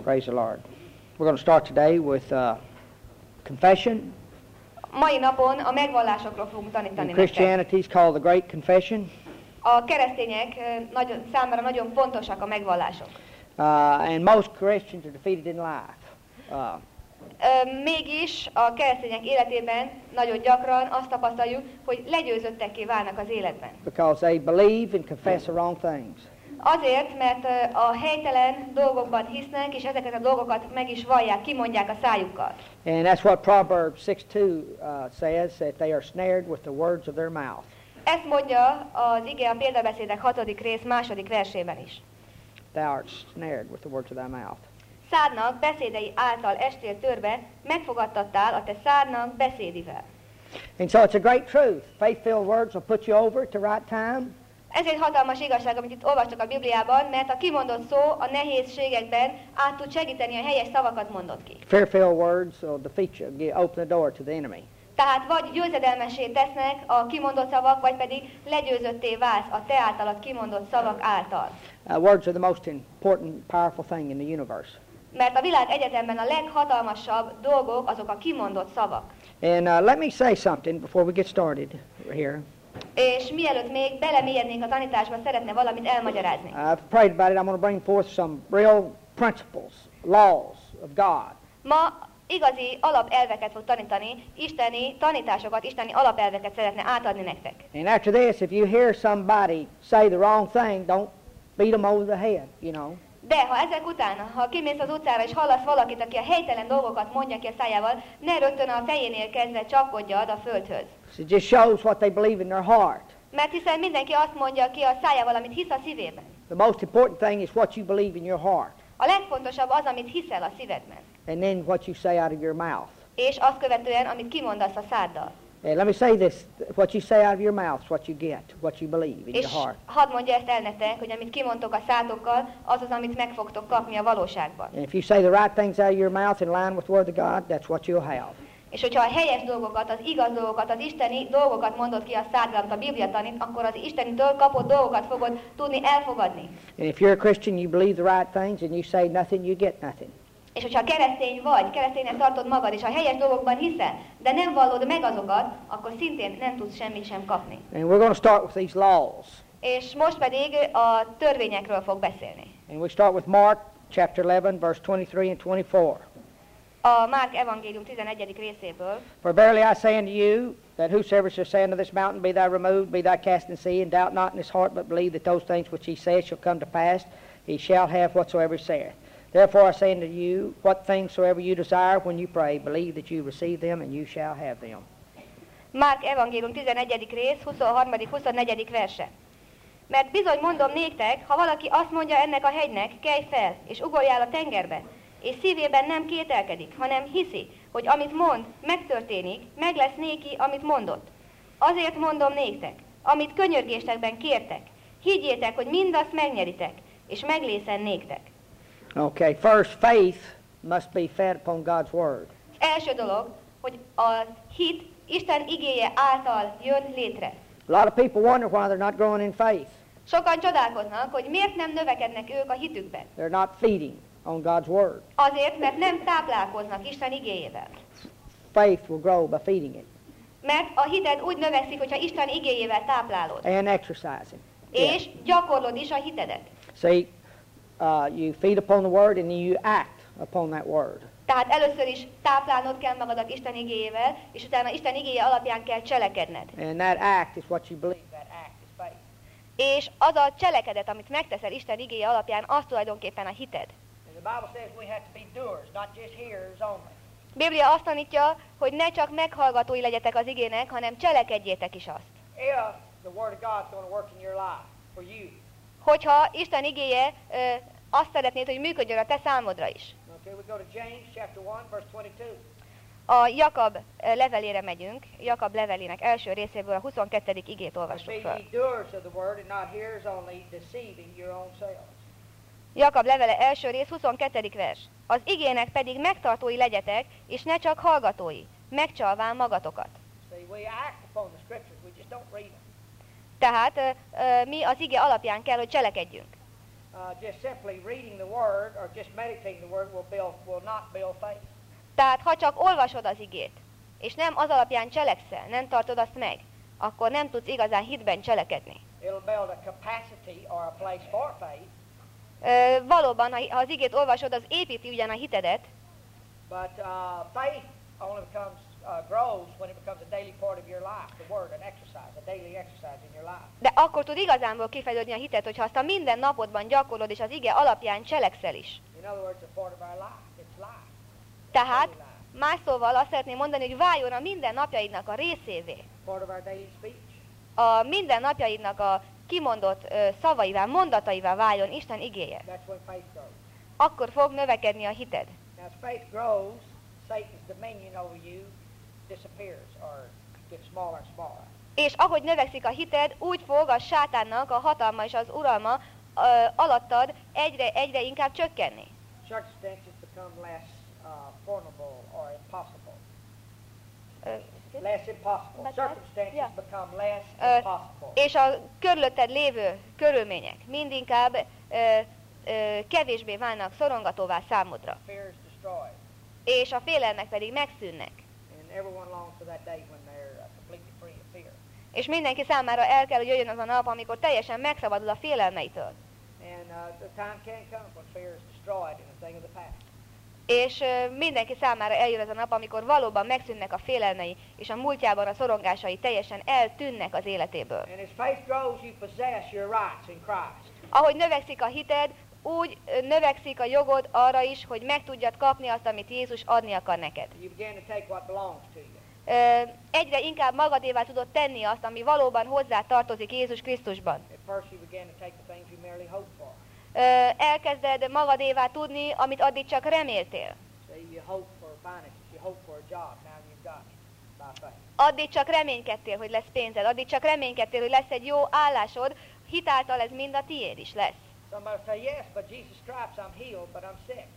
Praise the Lord. We're going to start today with confession. Mai napon a megvallásokról fogunk tanítani In nektek. Christianity it's called the Great Confession. A keresztények számára nagyon fontosak a megvallások. And most Christians are defeated in life. Mégis a keresztények életében nagyon gyakran azt tapasztaljuk, hogy legyőzöttekké válnak az életben. Because they believe and confess the wrong things. Azért, mert a helytelen dolgokban hisznek, és ezeket a dolgokat meg is vallják, kimondják a szájukkal. And that's what Proverbs 6:2 says, that they are snared with the words of their mouth. Ezt mondja az ige a példabeszédek 6. rész 2. versében is. Thou art snared with the words of thy mouth. Szádnak beszédei által estél törbe, megfogadtattál a te szádnak beszédivel. And so it's a great truth. Faith-filled words will put you over at the right time. Ez egy hatalmas igazság, amit itt olvastak a Bibliában, mert a kimondott szó a nehézségekben át tud segíteni, a helyes szavakat mondott ki. Fear-filled words will defeat you, open the door to the enemy. Tehát vagy győzedelmessé tesznek a kimondott szavak, vagy pedig legyőzötté válsz a te általad kimondott szavak által. Words are the most important, powerful thing in the universe. Mert a világ egyetemben a leghatalmasabb dolgok azok a kimondott szavak. And let me say something before we get started here. És mielőtt még belemélyednénk a tanításba, szeretne valamit elmagyarázni. I've prayed about it. I'm going to bring forth some real principles, laws of God. Ma igazi alapelveket fog tanítani, isteni tanításokat, isteni alapelveket szeretne átadni nektek. And after this, if you hear somebody say the wrong thing, don't beat them over the head, you know. De ha ezek után, ha kimész az utcára és hallasz valakit, aki a helytelen dolgokat mondja ki a szájával, ne rögtön a fejénél kezdve csapkodjad a földhöz. It just shows what they believe in their heart. Mert hiszen mindenki azt mondja ki a szájával, amit hisz a szívében. The most important thing is what you believe in your heart. A legfontosabb az, amit hiszel a szívedben. And then what you say out of your mouth. És azt követően, amit kimondasz a száddal. And let me say this, what you say out of your mouth is what you get, what you believe in És your heart. hadd mondja ezt el nektek, hogy amit kimondtok a szátokkal, az az, amit meg fogtok kapni a valóságban. And if you say the right things out of your mouth in line with the word of God, that's what you'll have. És hogyha a helyes dolgokat, az igaz dolgokat, az isteni dolgokat mondod ki a száddal, amit a Biblia tanít, akkor az istenitől kapott dolgokat fogod tudni elfogadni. And if you're a Christian, you believe the right things, and you say nothing, you get nothing. És hogyha keresztény vagy, kereszténynek tartod magad, és a helyes dolgokban hiszel, de nem vallod meg azokat, akkor szintén nem tudsz semmit sem kapni. And we're going to start with these laws. És most pedig a törvényekről fog beszélni. And we start with Mark chapter 11, verse 23 and 24. A Márk evangélium 11. részéből. For verily I say unto you, that whosoever shall say unto this mountain, be thou removed, be thou cast in the sea, and doubt not in his heart, but believe that those things which he saith shall come to pass, he shall have whatsoever he saith. Therefore I say unto you, what things soever you desire when you pray, believe that you receive them, and you shall have them. Márk evangélium 11. rész, 23.-24. verse. Mert bizony mondom néktek, ha valaki azt mondja ennek a hegynek, kelj fel, és ugorjál a tengerbe, és szívében nem kételkedik, hanem hiszi, hogy amit mond, megtörténik, meg lesz néki, amit mondott. Azért mondom néktek, amit könyörgésekben kértek, higgyétek, hogy mindazt megnyeritek, és meglészen néktek. Okay, first, faith must be fed upon God's word. Első dolog, hogy a hit Isten igéje által jön létre. A lot of people wonder why they're not growing in faith. Sokan csodálkoznak, hogy miért nem növekednek ők a hitükben. They're not feeding on God's word. Azért, mert nem táplálkoznak Isten igéjével. Faith will grow by feeding it. Mert a hited úgy növekszik, hogyha Isten igéjével táplálod. And exercising. És gyakorlod is a hitedet. See, you feed upon the word and then you act upon that word. Tehát először is táplálnod kell magadat Isten igéjével, és utána Isten igéje alapján kell cselekedned. And that act is what you believe. That act is faith. És az a cselekedet, amit megteszel Isten igéje alapján, az tulajdonképpen a hited. And the Bible says we have to be doers, not just hearers only. Biblia azt tanítja, hogy ne csak meghallgatói legyetek az igének, hanem cselekedjétek is azt. If the word of God's going to work in your life for you. Hogyha Isten igéje azt szeretnéd, hogy működjön a te számodra is. Okay, we go to James chapter 1 verse 22. A Jakab levelére megyünk, Jakab levelének első részéből a 22. igét olvassuk Be fel. ye doers of the word and not hearers only, deceiving your own selves. Jakab levele első rész 22. vers. Az igének pedig megtartói legyetek, és ne csak hallgatói, megcsalván magatokat. See, we act upon the scriptures, we just don't read them. Tehát mi az ige alapján kell, hogy cselekedjünk. Just simply reading the Word or just meditating the Word will not build faith. Tehát ha csak olvasod az igét, és nem az alapján cselekszel, nem tartod azt meg, akkor nem tudsz igazán hitben cselekedni. It'll build a capacity or a place for faith. Valóban, ha az igét olvasod, az építi ugyan a hitedet, But faith only grows when it becomes a daily part of your life, the Word, an exercise, a daily exercise in your life. de akkor tud igazánból kifejlődni a hited, hogyha azt a minden napodban gyakorlod, és az ige alapján cselekszel is. In other words, a part of our life. It's life. Tehát, Daily life. más szóval azt szeretném mondani, hogy váljon a minden napjaidnak a részévé. Part of our daily speech. A minden napjaidnak a kimondott szavaivá, mondataival váljon Isten igéje. That's when faith grows. Akkor fog növekedni a hited. Now, as faith grows, Satan's dominion over you disappears or gets smaller and smaller. És ahogy növekszik a hited, úgy fog a sátánnak a hatalma és az uralma alattad egyre inkább csökkenni. Circumstances become less formidable or impossible. Less impossible. Circumstances become less impossible. És a körülötted lévő körülmények mindinkább kevésbé válnak szorongatóvá számodra. Fear is destroyed. És a félelmek pedig megszűnnek. And everyone longs for that day when they're completely free of fear. És mindenki számára el kell, hogy jöjjön az a nap, amikor teljesen megszabadul a félelmeitől. And the time can come when fear is destroyed and a thing of the past. És mindenki számára eljön az a nap, amikor valóban megszűnnek a félelmei, és a múltjában a szorongásai teljesen eltűnnek az életéből. And as faith grows, you possess your rights in Christ. Ahogy növekszik a hited, úgy növekszik a jogod arra is, hogy meg tudjad kapni azt, amit Jézus adni akar neked. You begin to take what belongs to you. Egyre inkább magadévá tudod tenni azt, ami valóban hozzá tartozik Jézus Krisztusban. At first you begin to take the things you merely hope for. Elkezded magadévá tudni, amit addig csak reméltél. So you hope for finances, you hope for a job, now you've got it by faith. Addig csak reménykedtél, hogy lesz pénzed, addig csak reménykedtél, hogy lesz egy jó állásod, hitáltal ez mind a tiéd is lesz. Somebody say, yes, but Jesus stripes, I'm healed, but I'm sick.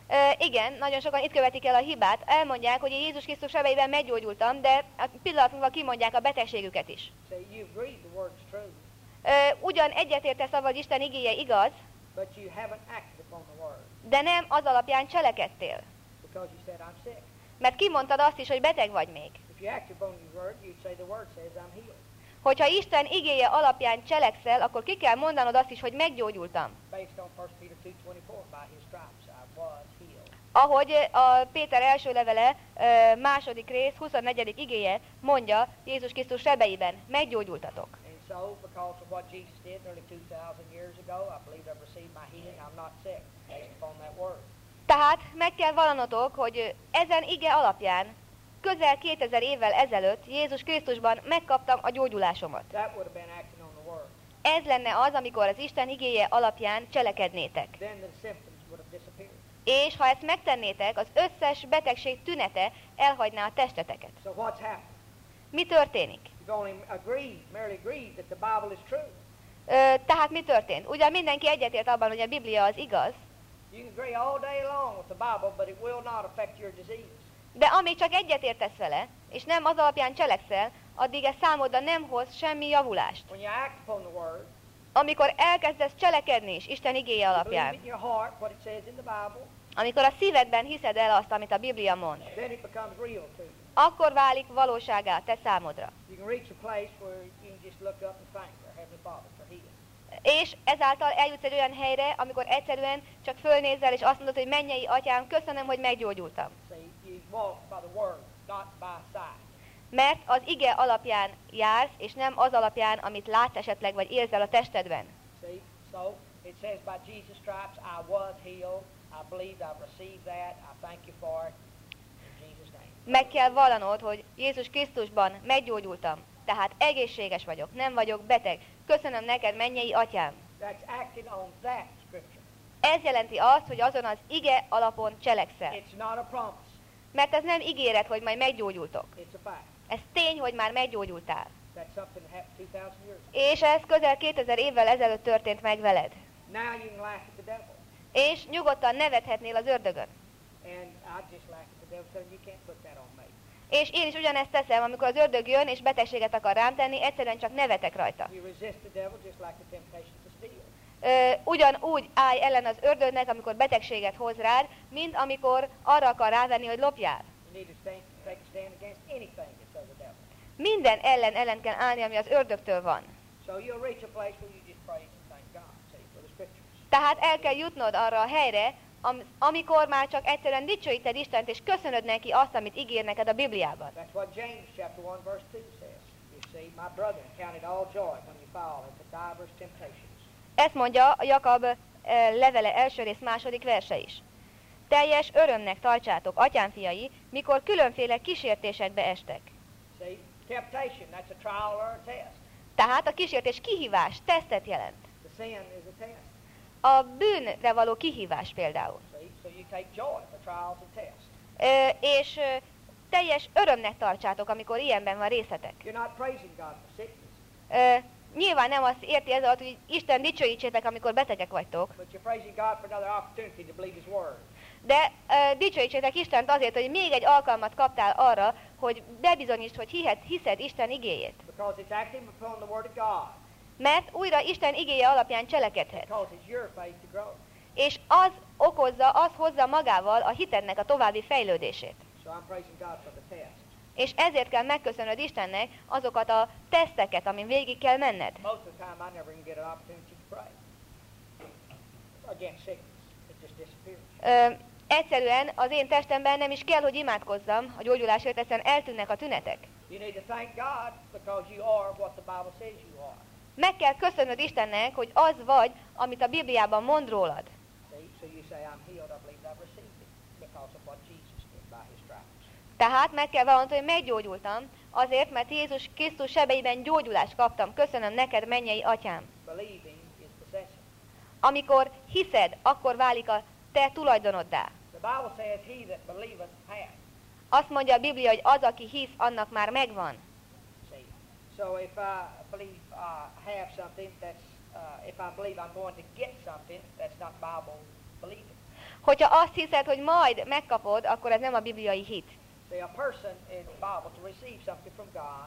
Igen, nagyon sokan itt követik el a hibát, elmondják, hogy Jézus Krisztus sebeiben meggyógyultam, de a pillanat múlva kimondják a betegségüket is. Say, you agree the word's true, Ugyan egyetértesz avval, hogy Isten igéje igaz, but you haven't acted upon the word de nem az alapján cselekedtél. because you said, I'm sick. Mert kimondtad azt is, hogy beteg vagy még. If you acted upon your word, you'd say the word says, I'm healed. Hogyha Isten igéje alapján cselekszel, akkor ki kell mondanod azt is, hogy meggyógyultam. Based on 1 Peter 2:24, by his stripes I was healed. Ahogy a Péter első levele, második rész, 24. igéje mondja, Jézus Krisztus sebeiben meggyógyultatok. And so, because of what Jesus did nearly 2,000 years ago, I believe I've received my healing. I'm not sick, based upon that word. Tehát meg kell vallanotok, hogy ezen ige alapján, közel 2000 évvel ezelőtt Jézus Krisztusban megkaptam a gyógyulásomat. That would have been acting on the word. Ez lenne az, amikor az Isten igéje alapján cselekednétek. Then the symptoms would have disappeared. És ha ezt megtennétek, az összes betegség tünete elhagyná a testeteket. So what's happened? Mi történik? You've only merely agreed that the Bible is true. Tehát mi történt? Ugyan mindenki egyetért abban, hogy a Biblia az igaz, You can agree all day long with the Bible, but it will not affect your disease. de amíg csak egyetértesz vele, és nem az alapján cselekszel, addig ez számodra nem hoz semmi javulást. When you act upon the word, Amikor elkezdesz cselekedni is Isten igéje you believe alapján, in your heart what it says in the Bible, amikor a szívedben hiszed el azt, amit a Biblia mond, then it becomes real to you. akkor válik valóságá a te számodra. You can reach a place where you can just look up and thank your Heavenly Father for healing. És ezáltal eljutsz egy olyan helyre, amikor egyszerűen csak fölnézel, és azt mondod, hogy mennyei atyám, köszönöm, hogy meggyógyultam. See, you walk by the word, not by sight. Mert az ige alapján jársz, és nem az alapján, amit látsz esetleg, vagy érzel a testedben. See, so it says by Jesus' stripes I was healed. I believe I've received that. I thank you for it. In Jesus' name. Meg kell vallanod, hogy Jézus Krisztusban meggyógyultam. Tehát egészséges vagyok, nem vagyok beteg. Köszönöm neked, mennyei atyám. That's acting on that scripture. Ez jelenti azt, hogy azon az ige alapon cselekszel. It's not a promise. Mert ez nem ígéret, hogy majd meggyógyultok. It's a fact. Ez tény, hogy már meggyógyultál. That's something that happened 2000 years ago. És ez közel 2000 évvel ezelőtt történt meg veled. Now you can laugh at the devil. És nyugodtan nevethetnél az ördögön. And I just laugh at the devil saying you can't put that on me. És én is ugyanezt teszem, amikor az ördög jön és betegséget akar rám tenni, egyszerűen csak nevetek rajta. You resist the devil just like the temptation to steal. ugyanúgy állj ellen az ördögnek, amikor betegséget hoz rád, mint amikor arra akar rávenni, hogy lopjál. You need to take a stand against anything that's of the devil. Minden ellen kell állni, ami az ördögtől van. So you'll reach a place where you just praise and thank God, see, for the scriptures. Tehát el kell jutnod arra a helyre, amikor már csak egyszerűen dicsőíted Istent, és köszönöd neki azt, amit ígér neked a Bibliában. That's what James chapter 1 verse 2 says. You see, my brethren, count it all joy when you fall into divers temptations. Ezt mondja a Jakab levele első rész második verse is. Teljes örömnek tartsátok, atyám fiai, mikor különféle kísértésekbe estek. See, temptation, that's a trial or a test. Tehát a kísértés kihívás, tesztet jelent. The sin is a test. A bűnre való kihívás például. See, so you take joy for trials and tests. És teljes örömnek tartsátok, amikor ilyenben van részletek. You're not praising God for sickness, Nyilván nem azt érti ez alatt, hogy Isten dicsőítsétek, amikor betegek vagytok, but you're praising God for another opportunity to believe His Word. de dicsőítsétek Istent azért, hogy még egy alkalmat kaptál arra, hogy bebizonyítsd, hogy hiszed Isten igéjét. Because it's acting upon the Word of God. Mert újra Isten igéje alapján cselekedhet. Because it's your faith to grow. És az hozza magával a hitednek a további fejlődését. So I'm praising God for the test. És ezért kell megköszönöd Istennek azokat a teszteket, amin végig kell menned. Most of the time I never even get an opportunity to pray against sickness. It just disappears. Egyszerűen az én testemben nem is kell, hogy imádkozzam a gyógyulásért, egyszerűen eltűnnek a tünetek. You need to thank God because you are what the Bible says you are. Meg kell köszönöd Istennek, hogy az vagy, amit a Bibliában mond rólad. See? So you say, I'm healed, I believe I've received it because of what Jesus did by His stripes. Tehát meg kell vallanod, hogy meggyógyultam, azért, mert Jézus Krisztus sebeiben gyógyulást kaptam. Köszönöm neked, mennyei atyám. Believing is possessing. Amikor hiszed, akkor válik a te tulajdonoddá. The Bible says, he that believeth hath. Azt mondja a Biblia, hogy az, aki hisz, annak már megvan. See? So if I believe I have something, if I believe I'm going to get something, that's not Bible believing. Hogyha azt hiszed, hogy majd megkapod, akkor ez nem a bibliai hit. See, a person in the Bible to receive something from God,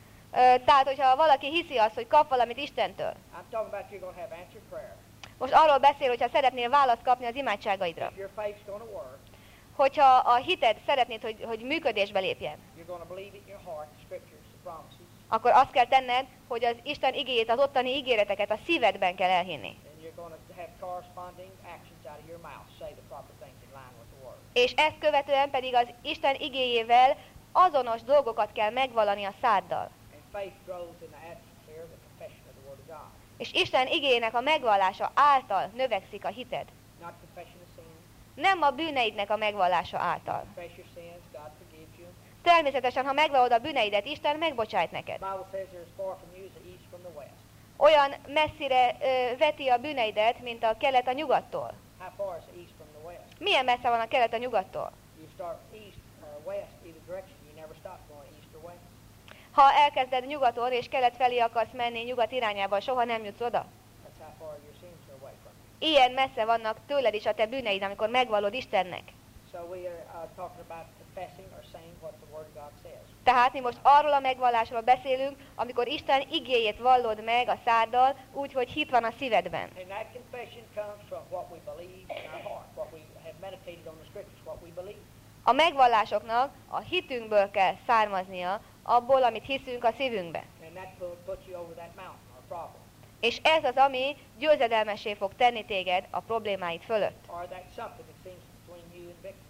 Tehát, hogyha valaki hiszi azt, hogy kap valamit Istentől, I'm talking about you're going to have answered prayer. most arról beszél, hogyha szeretnél választ kapni az imádságaidra, If your faith's going to work, hogyha a hited szeretnéd, hogy működésbe lépjen, you're going to believe it in your heart, the scriptures, the promises, akkor azt kell tenned, hogy az Isten igéjét, az ottani ígéreteket a szívedben kell elhinni. and you're going to have corresponding actions out of your mouth, say the proper things in line with the Word. És ezt követően pedig az Isten igéjével azonos dolgokat kell megvallani a száddal. And faith grows in the atmosphere of the confession of the Word of God. És Isten igéjének a megvallása által növekszik a hited. Not confession of sin. Nem a bűneidnek a megvallása által. Confess your sins, God forgives you. Természetesen, ha megvallod a bűneidet, Isten megbocsájt neked. The Bible says there's far from you as the east from the west. Olyan messzire veti a bűneidet, mint a kelet a nyugattól. How far is the east from the west? Milyen messze van a kelet a nyugattól? You start east or west, either direction. You never stop going east or west. Ha elkezded nyugaton és kelet felé akarsz menni nyugat irányába, soha nem jutsz oda. That's how far your sins are away from you. Ilyen messze vannak tőled is a te bűneid, amikor megvallod Istennek. So we are talking about confessing or saying what the Word of God says. Tehát mi most arról a megvallásról beszélünk, amikor Isten igéjét vallod meg a száddal, úgy, hogy hit van a szívedben. And that confession comes from what we believe in our heart, what we have meditated on the Scriptures, what we believe. A megvallásoknak a hitünkből kell származnia, abból, amit hiszünk a szívünkbe. And that will put you over that mountain or problem. És ez az, ami győzedelmessé fog tenni téged a problémáid fölött. Or that something that seems between you and victory.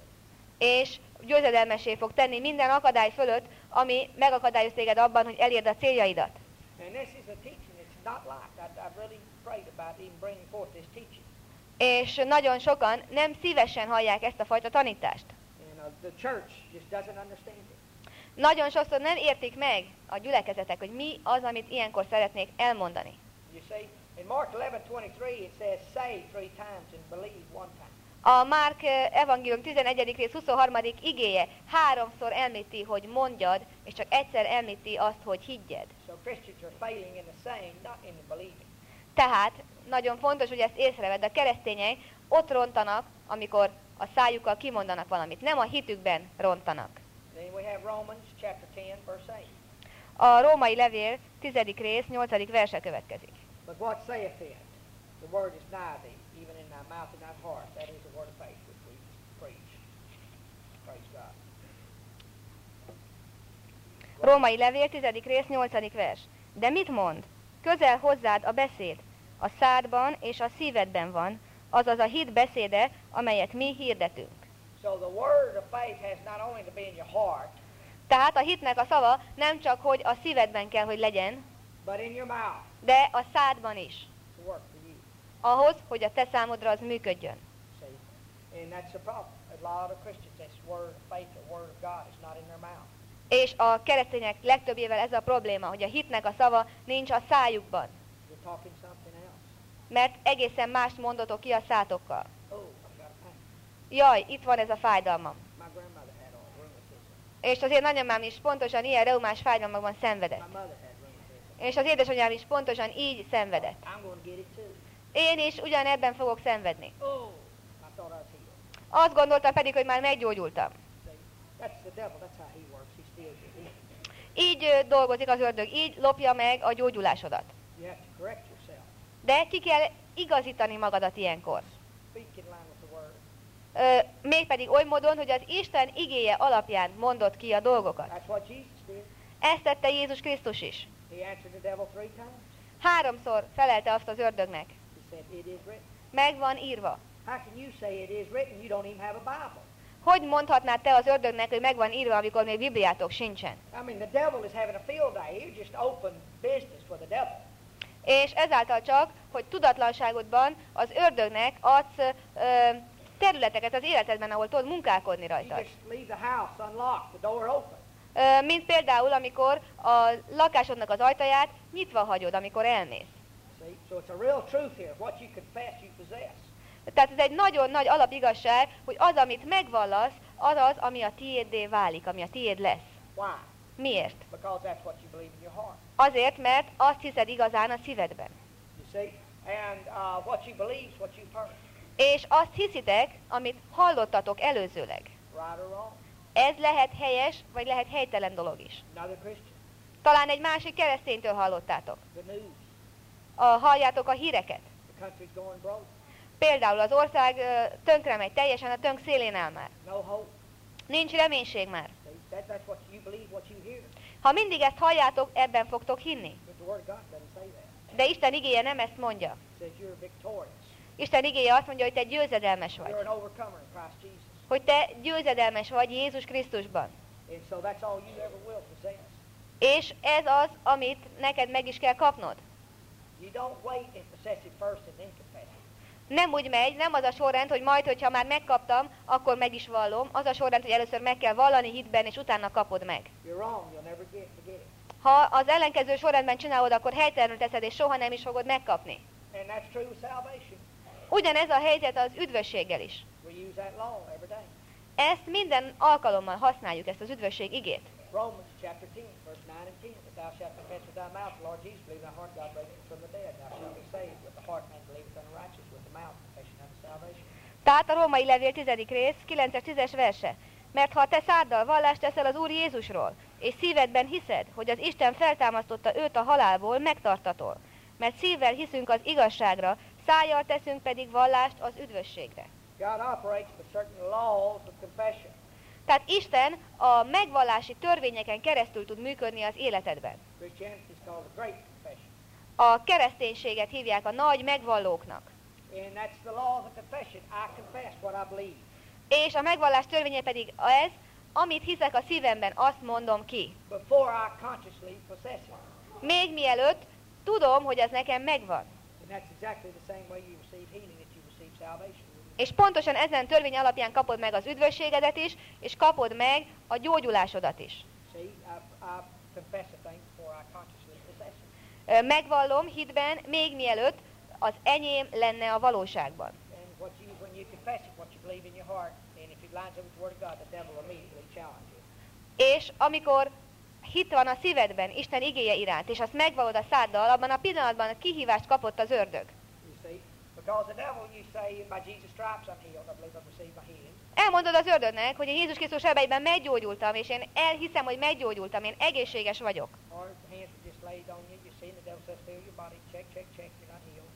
És győzedelmessé fog tenni minden akadály fölött, ami megakadályoz téged abban, hogy elérd a céljaidat. And this is a teaching that's not like. I've really prayed about even bringing forth this teaching. És nagyon sokan nem szívesen hallják ezt a fajta tanítást. And the church just doesn't understand it. Nagyon sokszor nem értik meg a gyülekezetek, hogy mi az, amit ilyenkor szeretnék elmondani. You see, in Mark 11:23 it says, say 3 times and believe 1 time. A Márk evangélium 11. rész 23. igéje 3-szor említi, hogy mondjad, és csak egyszer említi azt, hogy higgyed. So Christians are failing in the saying, not in the believing. Tehát nagyon fontos, hogy ezt észrevedd, a keresztények ott rontanak, amikor a szájukkal kimondanak valamit, nem a hitükben rontanak. Then we have Romans chapter 10 verse 8. A római levél 10. rész 8. verse következik. But what saith it? The word is nigh thee, even in thy mouth and thy heart. That is the word of faith which we preach. Praise God. Római levél, 10. rész, 8. vers. De mit mond? Közel hozzád a beszéd, a szádban és a szívedben van, azaz a hit beszéde, amelyet mi hirdetünk. So the word of faith has not only to be in your heart, Tehát a hitnek a szava nem csak, hogy a szívedben kell, hogy legyen, but in your mouth de a szádban is. to work for you. Ahhoz, hogy a te számodra az működjön. See? And that's the problem. A lot of Christians, this word of faith, the word of God is not in their mouth. És a keresztények legtöbbjével ez a probléma, hogy a hitnek a szava nincs a szájukban. You're talking something else. Mert egészen mást mondotok ki a szátokkal. Oh, I've got a pain. Jaj, itt van ez a fájdalmam. My grandmother had all rheumatism. És az én nagymamám is pontosan ilyen reumás fájdalmakban szenvedett. My mother had rheumatism. És az édesanyám is pontosan így szenvedett. I'm going to get it too. Én is ugyanebben fogok szenvedni. Oh, I thought I was healed. Azt gondoltam pedig, hogy már meggyógyultam. See, that's the devil. That's how he works. He steals your healing. Így dolgozik az ördög, így lopja meg a gyógyulásodat. You have to correct yourself. De ki kell igazítani magadat ilyenkor. Speak in line with the word. Mégpedig oly módon, hogy az Isten igéje alapján mondod ki a dolgokat. That's what Jesus did. Ezt tette Jézus Krisztus is. He answered the devil 3 times. 3-szor felelte azt az ördögnek. He said, it is written. Meg van írva. How can you say it is written? You don't even have a Bible. Hogy mondhatnád te az ördögnek, hogy meg van írva, amikor még Bibliátok sincsen? I mean, the devil is having a field day. He's just open business for the devil. És ezáltal csak, hogy tudatlanságodban az ördögnek adsz területeket az életedben, ahol tudod munkálkodni You rajta. just leave the house unlocked, the door open. Mint például, amikor a lakásodnak az ajtaját nyitva hagyod, amikor elmész. See? So it's a real truth here. What you confess, you possess. Tehát ez egy nagyon nagy alapigazság, hogy az, amit megvallasz, az az, ami a tiéddé válik, ami a tiéd lesz. Why? Miért? Because that's what you believe in your heart. Azért, mert azt hiszed igazán a szívedben. You see? And what you believe is what you've heard. És azt hiszitek, amit hallottatok előzőleg. Right or wrong. Ez lehet helyes, vagy lehet helytelen dolog is. Another Christian. Talán egy másik kereszténytől hallottátok. The news. Halljátok a híreket. The country's going broke. Például az ország tönkre megy, teljesen a tönk szélén áll már. No hope. Nincs reménység már. See? That's what you believe, what you hear. Ha mindig ezt halljátok, ebben fogtok hinni. But the Word of God doesn't say that. De Isten igéje nem ezt mondja. It says you're victorious. Isten igéje azt mondja, hogy te győzedelmes vagy. You're an overcomer in Christ Jesus. Hogy te győzedelmes vagy Jézus Krisztusban. And so that's all you ever will possess. És ez az, amit neked meg is kell kapnod. You don't wait and possess it first and then confess it. Nem úgy megy, nem az a sorrend, hogy majd, hogyha már megkaptam, akkor meg is vallom. Az a sorrend, hogy először meg kell vallani hitben, és utána kapod meg. You're wrong. You'll never forget it. Ha az ellenkező sorrendben csinálod, akkor helytelenül teszed, és soha nem is fogod megkapni. And that's true with salvation. Ugyanez a helyzet az üdvösséggel is. We use that law every day. Ezt minden alkalommal használjuk, ezt az üdvösség igét. Romans chapter 10, verse 9 and 10. That thou shalt confess with thy mouth the Lord Jesus, believe in thy heart God raised him from the dead. Thou shalt be saved. With the heart man believeth unto righteousness, with the mouth confession unto salvation. Tehát a Római levél 10. rész, 9-10 verse. Mert ha te száddal vallást teszel az Úr Jézusról, és szívedben hiszed, hogy az Isten feltámasztotta őt a halálból, megtartatol. Mert szívvel hiszünk az igazságra, szájjal teszünk pedig vallást az üdvösségre. God operates with certain laws of confession. Tehát Isten a megvallási törvényeken keresztül tud működni az életedben. Christianity is called the great confession. A kereszténységet hívják a nagy megvallóknak. And that's the law of the confession. I confess what I believe. És a megvallás törvénye pedig ez, amit hiszek a szívemben, azt mondom ki. Before I consciously possess it. Még mielőtt tudom, hogy ez nekem megvan. And that's exactly the same way you receive healing that you receive salvation. És pontosan ezen törvény alapján kapod meg az üdvösségedet is, és kapod meg a gyógyulásodat is. See, I confess a thing before I consciously possess it. Megvallom hitben, még mielőtt az enyém lenne a valóságban. And when you confess it, what you believe in your heart, and if it lines up with the Word of God, the devil will immediately challenge you. És amikor hit van a szívedben, Isten igéje iránt, és azt megvallod a száddal, abban a pillanatban kihívást kapott az ördög. You see, because the devil, you say, by Jesus' stripes I'm healed. I believe I've received my healing. Elmondod az ördögnek, hogy én Jézus Krisztus sebeiben meggyógyultam, és én elhiszem, hogy meggyógyultam, én egészséges vagyok. Or the hands are just laid on you. You see, and the devil says, feel your body. Check, check, check. You're not healed.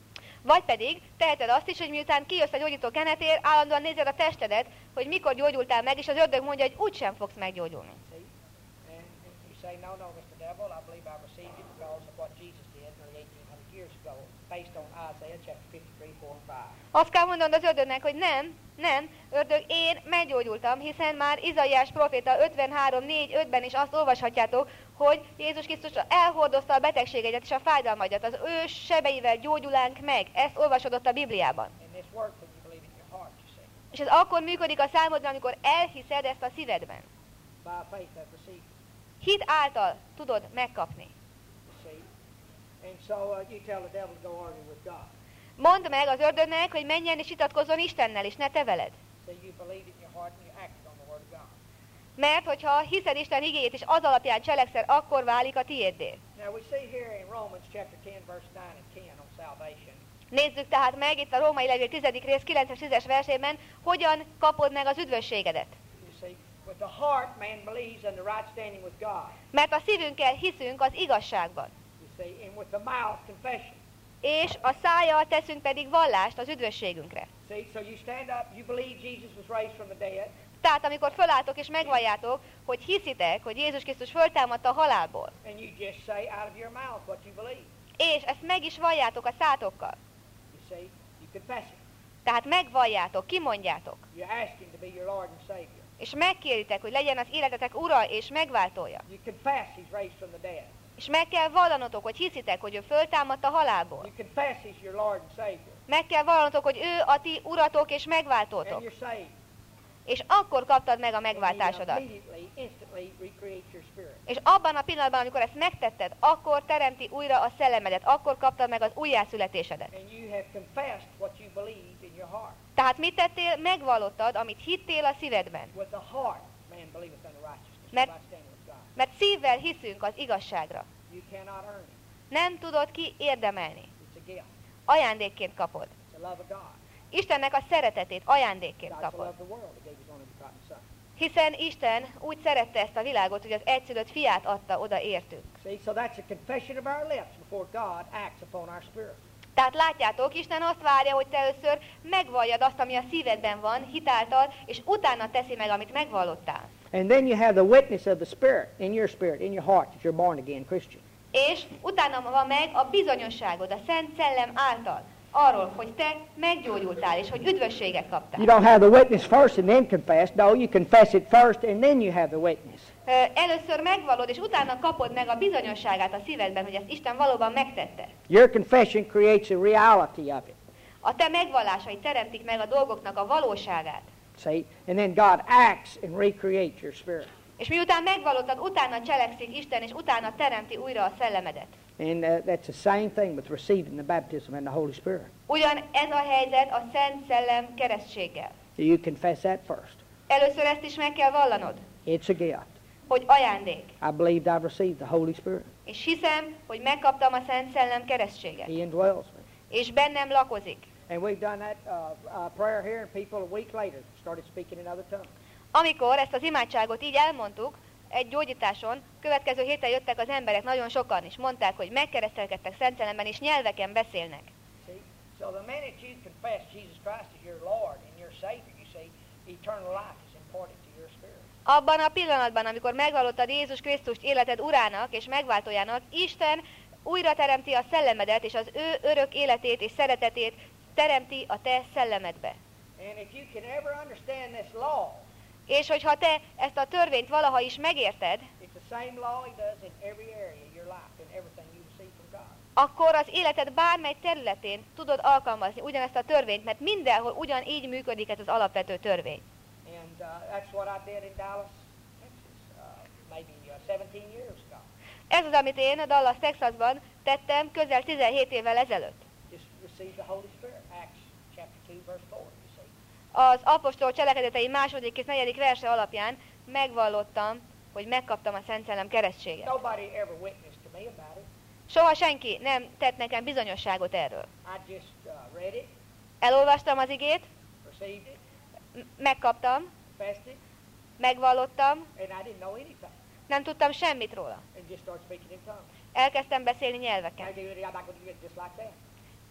Vagy pedig teheted azt is, hogy miután kijössz a gyógyító kenetér, állandóan nézed a testedet, hogy mikor gyógyultál meg, és az ördög mondja, hogy úgysem fogsz meggyógyulni. See? And you say, no, Mr. Devil, I believe I received it because of what Jesus did nearly 1800 years ago, based on Isaiah chapter 53, 4 and 5. Azt kell mondanod az ördögnek, hogy nem, ördög, én meggyógyultam, hiszen már Izaiás proféta 53, 4, 5-ben is azt olvashatjátok, hogy Jézus Krisztus elhordozta a betegségeidet és a fájdalmaidat, az ő sebeivel gyógyulánk meg. Ezt olvasod ott a Bibliában. And this works when you believe it in your heart, you see. És ez akkor működik a számodra, amikor elhiszed ezt a szívedben. By faith I've received it, Hit által tudod megkapni. you see. And so you tell the devil to go argue with God. Mondd meg az ördögnek, hogy menjen és vitatkozzon Istennel, és ne te veled. So you believe it in your heart and you acted on the word of God. Mert hogyha hiszed Isten igéjét, és az alapján cselekszel, akkor válik a tiéddé. Now we see here in Romans chapter 10, verse 9 and 10 on salvation. Nézzük tehát meg itt a Római Levél 10. rész 9-10-es versében, hogyan kapod meg az üdvösségedet. You see, with the heart man believes in the right standing with God. Mert a szívünkkel hiszünk az igazságban, You see, and with the mouth confession. és a szájjal teszünk pedig vallást az üdvösségünkre. See, so you stand up, you believe Jesus was raised from the dead. Tehát amikor fölálltok és megvalljátok, hogy hiszitek, hogy Jézus Krisztus föltámadta a halálból, And you just say out of your mouth what you believe. és ezt meg is valljátok a szátokkal, You see, you confess it. tehát megvalljátok, kimondjátok, You ask Him to be your Lord and Savior. és megkéritek, hogy legyen az életetek ura és megváltója. You confess He's raised from the dead. És meg kell vallanotok, hogy hiszitek, hogy ő föltámadt a halálból. You confess He's your Lord and Savior. Meg kell vallanotok, hogy ő a ti uratok és And megváltótok. you're saved. És akkor kaptad meg a And He megváltásodat. immediately, instantly recreates your spirit. És abban a pillanatban, amikor ezt megtetted, akkor teremti újra a szellemedet, akkor kaptad meg az újjászületésedet. And you have confessed what you believe in your heart. Tehát mit tettél? Megvallottad, amit hittél a szívedben. With the heart, man believeth unto righteousness, Met- right standing with God. Mert szívvel hiszünk az igazságra. You cannot earn it. Nem tudod ki érdemelni. It's a gift. Ajándékként kapod. It's the love of God. Istennek a szeretetét ajándékként God so kapod. loved the world, He gave His only begotten Son. Hiszen Isten úgy szerette ezt a világot, hogy az egyszülött fiát adta oda értünk. See, so that's a confession of our lips before God acts upon our spirit. Tehát látjátok, Isten azt várja, hogy te először megvalljad azt, ami a szívedben van, hitáltal, és utána teszi meg, amit megvallottál. And then you have the witness of the Spirit, in your heart, that you're born again Christian. És utána van meg a bizonyosságod, a Szent Szellem által, arról, hogy te meggyógyultál, és hogy üdvösséget kaptál. You don't have the witness first and then confess. No, you confess it first and then you have the witness. Először megvallod, és utána kapod meg a bizonyosságát a szívedben, hogy ezt Isten valóban megtette. Your confession creates a reality of it. A te megvallásai teremtik meg a dolgoknak a valóságát. See? And then God acts and recreates your spirit. És miután megvallottad, utána cselekszik Isten, és utána teremti újra a szellemedet. And that's the same thing with receiving the baptism and the Holy Spirit. Ugyan ez a helyzet a Szent Szellem keresztséggel. You confess that first. Először ezt is meg kell vallanod, It's a gift. hogy ajándék. I believed I've received the Holy Spirit. És hiszem, hogy megkaptam a Szent Szellem keresztséget. He indwells me. És bennem lakozik. And we've done that prayer here, and people a week later started speaking in other tongues. Amikor ezt az imádságot így elmondtuk, egy gyógyításon, következő héten jöttek az emberek, nagyon sokan, és mondták, hogy megkeresztelkedtek Szent Szellemben, és nyelveken beszélnek. See? So the minute you confess Jesus Christ as your Lord and your Savior, you see, eternal life is important to your spirit. Abban a pillanatban, amikor megvallottad Jézus Krisztust életed urának és megváltójának, Isten újra teremti a szellemedet, és az ő örök életét és szeretetét teremti a te szellemedbe. And if you can ever understand this law, És hogyha te ezt a törvényt valaha is megérted, it's the same law He does in every area of your life and everything you receive from God. akkor az életed bármely területén tudod alkalmazni ugyanezt a törvényt, mert mindenhol ugyanígy működik ez az alapvető törvény. And that's what I did in Dallas, Texas, maybe 17 years ago. Ez az, amit én a Dallas, Texasban tettem közel 17 évvel ezelőtt. Just received the Holy Spirit. Acts chapter 2, verse 4, you see. Az apostol cselekedetei 2. és 4. verse alapján megvallottam, hogy megkaptam a Szent Szellem keresztséget. Nobody ever witnessed to me about it. Soha senki nem tett nekem bizonyosságot erről. I just read it, Elolvastam az igét, received it, megkaptam, confessed it, megvallottam, and I didn't know anything. nem tudtam semmit róla. And just started speaking in tongues. Elkezdtem beszélni nyelveken. I do it, I'm not going to do it just like that.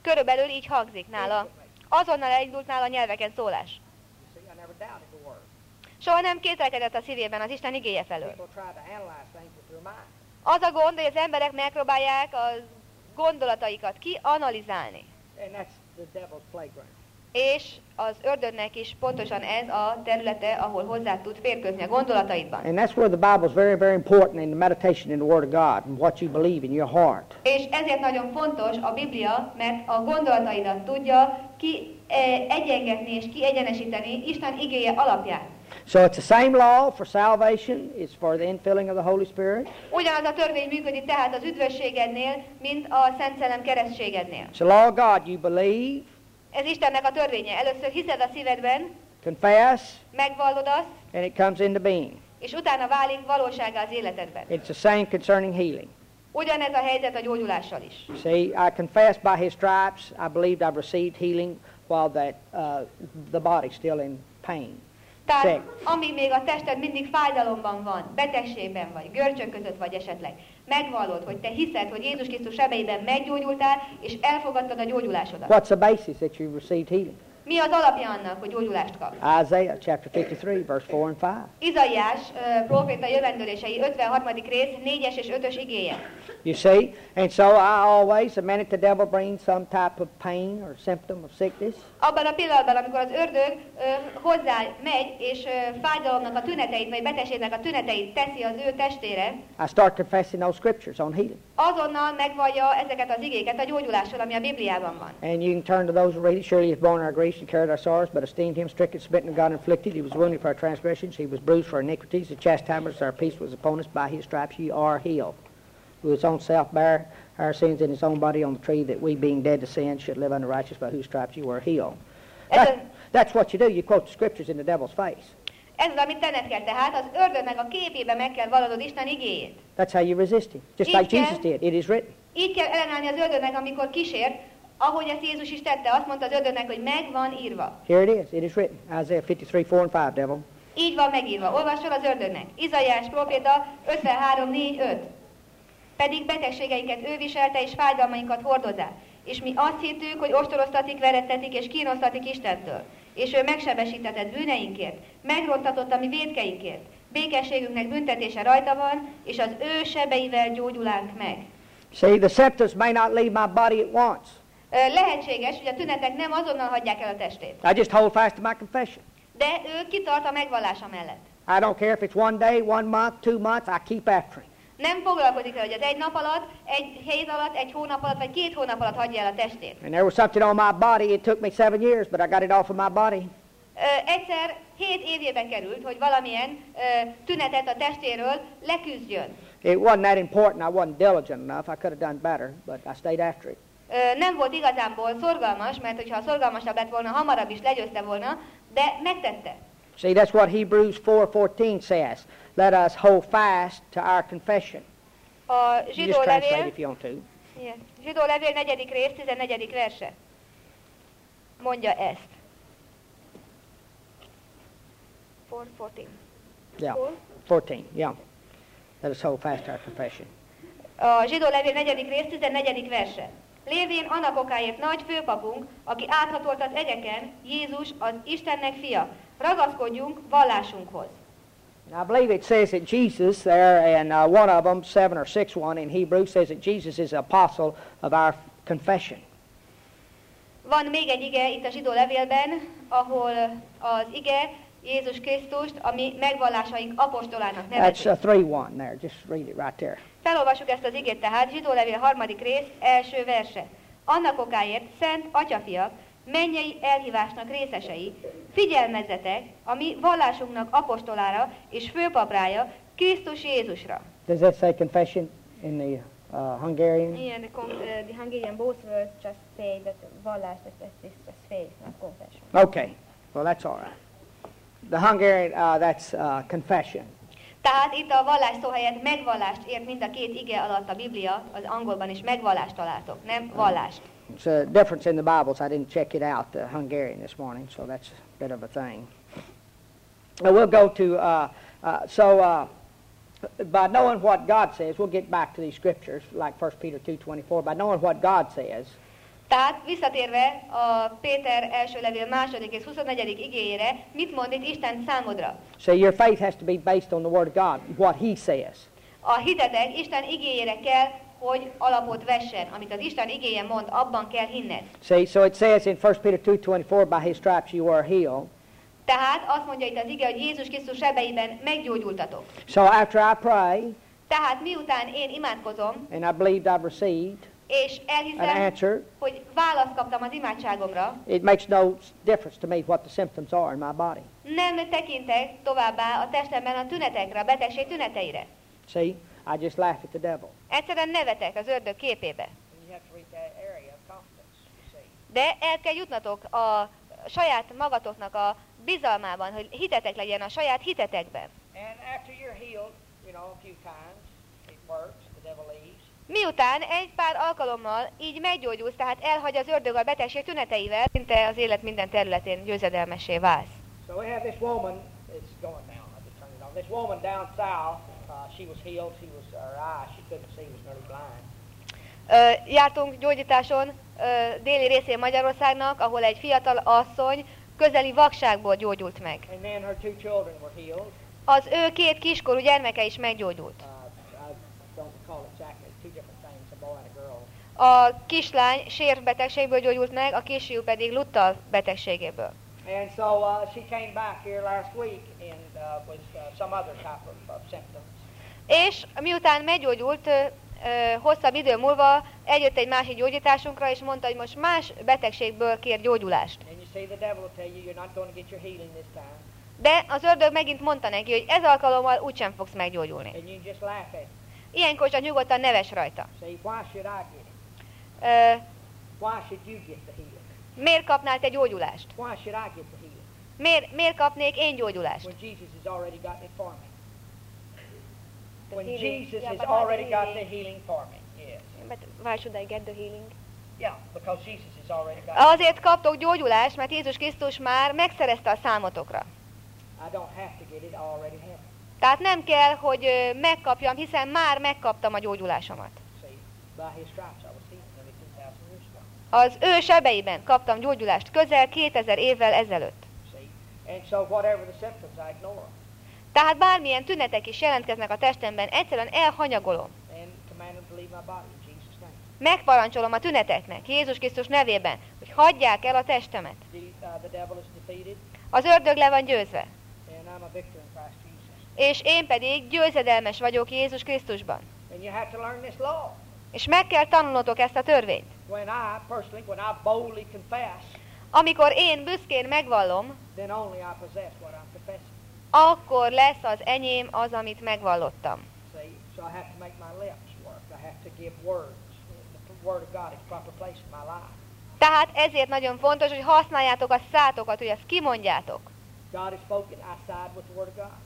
Körülbelül így hangzik nála. Azonnal elindult nála nyelveken szólás. You see, I never doubted the word. Soha nem kételkedett a szívében az Isten igéje felől. People try to analyze things with their mind. Az a gond, hogy az emberek megpróbálják a gondolataikat kianalizálni. And that's the devil's playground. És az ördögnek is pontosan ez a területe, ahol hozzá tud férkőzni a gondolataidban. And that's where the Bible is very, very important in the meditation in the Word of God and what you believe in your heart. És ezért nagyon fontos a Biblia, mert a gondolataidat tudja egyengetni és kiegyenesíteni Isten igéje alapján. So it's the same law for salvation. It's for the infilling of the Holy Spirit. Ugyanaz a törvény működik tehát az üdvösségednél, mint a Szent Szellem keresztségednél. It's the law of God. You believe, Ez Istennek a törvénye. Először hiszed a szívedben, confess, megvallod azt, and it comes into being. és utána válik valósággá az életedben. It's the same concerning healing. Ugyanez a helyzet a gyógyulással is. See, I confess by His stripes. I believed I've received healing while the body's still in pain. Tehát amíg még a tested mindig fájdalomban van, betegségben vagy, görcsök között vagy esetleg, megvallod, hogy te hiszed, hogy Jézus Krisztus sebeiben meggyógyultál, és elfogadtad a gyógyulásodat. What's the basis that you've received healing? Mi az alapja annak, hogy gyógyulást kapsz? Isaiah chapter 53, verse 4 and 5. Izaiás próféta jövendőlései 53. rész 4-es és 5-ös igéje. You see? And so I always, the minute the devil brings some type of pain or symptom of sickness, Abban a pillanatban, amikor az ördög hozzá megy, és fájdalomnak a tüneteit, vagy betegségnek a tüneteit teszi az ő testére, I start confessing those scriptures on healing. azonnal megvallja ezeket az igéket a gyógyulásról, ami a Bibliában van. And you can turn to those who read it. Surely He was born in our griefs and carried our sorrows, but esteemed Him stricken, smitten of God, and afflicted. He was wounded for our transgressions. He was bruised for our iniquities. The chastisement of our peace was upon us. By His stripes ye are healed. Who His own self bare our sins in His own body on the tree, that we, being dead to sin, should live unto righteousness, by whose stripes you were healed. That's what you do. You quote the scriptures in the devil's face. Ez az, amit tenned kell tehát, az ördögnek a képébe meg kell valladod Isten igéjét. That's how you resist Him. Just like Jesus did. It is written. Így kell ellenállni az ördögnek, amikor kísért, ahogy ezt Jézus is tette. Azt mondta az ördögnek, hogy meg van írva. Here it is. It is written. Isaiah 53, 4 and 5, devil. Így van megírva. Olvasd fel az ördögnek. Izaiás próféta 53, 4, 5. Pedig betegségeinket ő viselte, és fájdalmainkat hordozá. És mi azt hittük, hogy ostoroztatik, verettetik és kínosztatik Istentől. És ő megsebesítetett bűneinkért, megrontatott a mi vétkeinkért. Békességünknek büntetése rajta van, és az ő sebeivel gyógyulánk meg. See, the symptoms may not leave my body at once. Lehetséges, hogy a tünetek nem azonnal hagyják el a testét. I just hold fast to my confession. De ő kitart a megvallása mellett. I don't care if it's 1 day, 1 month, 2 months, I keep after Him. Nem foglalkozik vele, hogy az 1 nap alatt, 1 hét alatt, 1 hónap alatt, vagy 2 hónap alatt hagyja el a testét. And there was something on my body. It took me 7 years, but I got it off of my body. Egyszer 7 évébe került, hogy valamilyen tünetet a testéről leküzdjön. It wasn't that important. I wasn't diligent enough. I could have done better, but I stayed after it. Nem volt igazából szorgalmas, mert hogyha szorgalmasabb lett volna, hamarabb is legyőzte volna, de megtette. See, that's what Hebrews 4:14 says. Let us hold fast to our confession. A You zsidó just translate levél, if you want to. igen, zsidó levél 4. rész, 14. verse. Mondja ezt. 4:14. Yeah, Hol? 14, yeah. Let us hold fast to our confession. A zsidó levél 4. rész, 14. verse. Lévén annak okáért nagy főpapunk, aki áthatolt az egeken, Jézus az Istennek fia. Ragaszkodjunk vallásunkhoz. I believe it says that Jesus there, and one of them, 7 or 6:1 in Hebrew, says that Jesus is the apostle of our confession. Van még egy ige itt a zsidó levélben, ahol az ige Jézus Krisztust a mi megvallásaink apostolának That's nevezi. 3:1 there. Just read it right there. Felolvassuk ezt az igét tehát, zsidó levél 3. rész, első verse. Annak okáért, szent atyafiak, mennyei elhívásnak részesei, figyelmezzetek a mi vallásunknak apostolára és főpaprája, Krisztus Jézusra. Does that say confession in the Hungarian? Igen, the Hungarian both words just say that vallás, that is just faith, not confession. Okay. Well, that's all right. The Hungarian, that's confession. Tehát itt a vallás szó helyett megvallást ért mind a két ige alatt a Biblia, az angolban is megvallást találtok, nem vallást. It's a difference in the Bibles. I didn't check it out, the Hungarian this morning, so that's a bit of a thing. We'll go to, by knowing what God says, we'll get back to these scriptures, like 1 Peter 2:24, by knowing what God says, Tehát visszatérve a Péter első levél 2. és 24. igéjére, mit mond itt Isten számodra? See, your faith has to be based on the Word of God, what He says. A hitetek Isten igéjére kell, hogy alapot vessen. Amit az Isten igéje mond, abban kell hinned. See, so it says in 1 Peter 2:24, by His stripes you are healed. Tehát azt mondja itt az ige, hogy Jézus Krisztus sebeiben meggyógyultatok. So after I pray, Tehát miután én imádkozom, and I believed I've received és an elhiszem, answer, hogy választ kaptam az imádságomra, it makes no difference to me what the symptoms are in my body. nem tekintek továbbá a testemben a tünetekre, a betegség tüneteire. See, I just laugh at the devil. Egyszerűen nevetek az ördög képébe. De el kell jutnatok a saját magatoknak a bizalmában, hogy hitetek legyen a saját hitetekben. And after you're healed, a few times, it works, the devil leaves. Miután egy pár alkalommal így meggyógyulsz, tehát elhagy az ördög a betegség tüneteivel, szinte az élet minden területén győzedelmessé válsz. So we have this woman, it's going down, I'll just turn it on. This woman down south, she was healed, her eye, she couldn't see, was nearly blind. Jártunk gyógyításon déli részén Magyarországnak, ahol egy fiatal asszony közeli vakságból gyógyult meg. And then her two children were healed. Az ő 2 kiskorú gyermeke is meggyógyult. I don't recall exactly, two different things, a boy and a girl. A kislány sérbetegségből gyógyult meg, a kisfiú pedig Luttal betegségéből. And so she came back here last week and with some other type of symptoms. És miután meggyógyult, hosszabb idő múlva eljött egy másik gyógyításunkra, és mondta, hogy most más betegségből kér gyógyulást. And you see, the devil will tell you you're not going to get your healing this time. De az ördög megint mondta neki, hogy ez alkalommal úgysem fogsz meggyógyulni. And you just laugh at it. Ilyenkor csak nyugodtan neves rajta. Say, why should I get it? Why should you get the healing? Miért kapnál te gyógyulást? Why should I get the healing? Miért kapnék én gyógyulást? When Jesus has already got it for me. When healing. Jesus Yeah, has but already the got healing. the healing for me. Yes. But why should I get the healing? Yeah, because Jesus has already got it. Azért kaptok gyógyulást, mert Jézus Krisztus már megszerezte a számotokra. I don't have to get it, I already have it. Tehát nem kell, hogy megkapjam, hiszen már megkaptam a gyógyulásomat. See, by His stripes I was healed nearly 2,000 years ago. Az ő sebeiben kaptam gyógyulást közel 2000 évvel ezelőtt. See, and so whatever the symptoms, I ignore them. Tehát bármilyen tünetek is jelentkeznek a testemben, egyszerűen elhanyagolom. And command them to leave my body in Jesus' name. Megparancsolom a tüneteknek, Jézus Krisztus nevében, hogy hagyják el a testemet. The devil is defeated, Az ördög le van győzve, and I'm a victor in Christ Jesus. és én pedig győzedelmes vagyok Jézus Krisztusban. And you have to learn this law. És meg kell tanulnotok ezt a törvényt. When I boldly confess, Amikor én büszkén megvallom, then only I possess what I'm confessing. akkor lesz az enyém az, amit megvallottam. See, so I have to make my lips work. I have to give words. The word of God is proper place in my life. Tehát ezért nagyon fontos, hogy használjátok a szátokat, hogy ezt kimondjátok. God has spoken, I side with the word of God.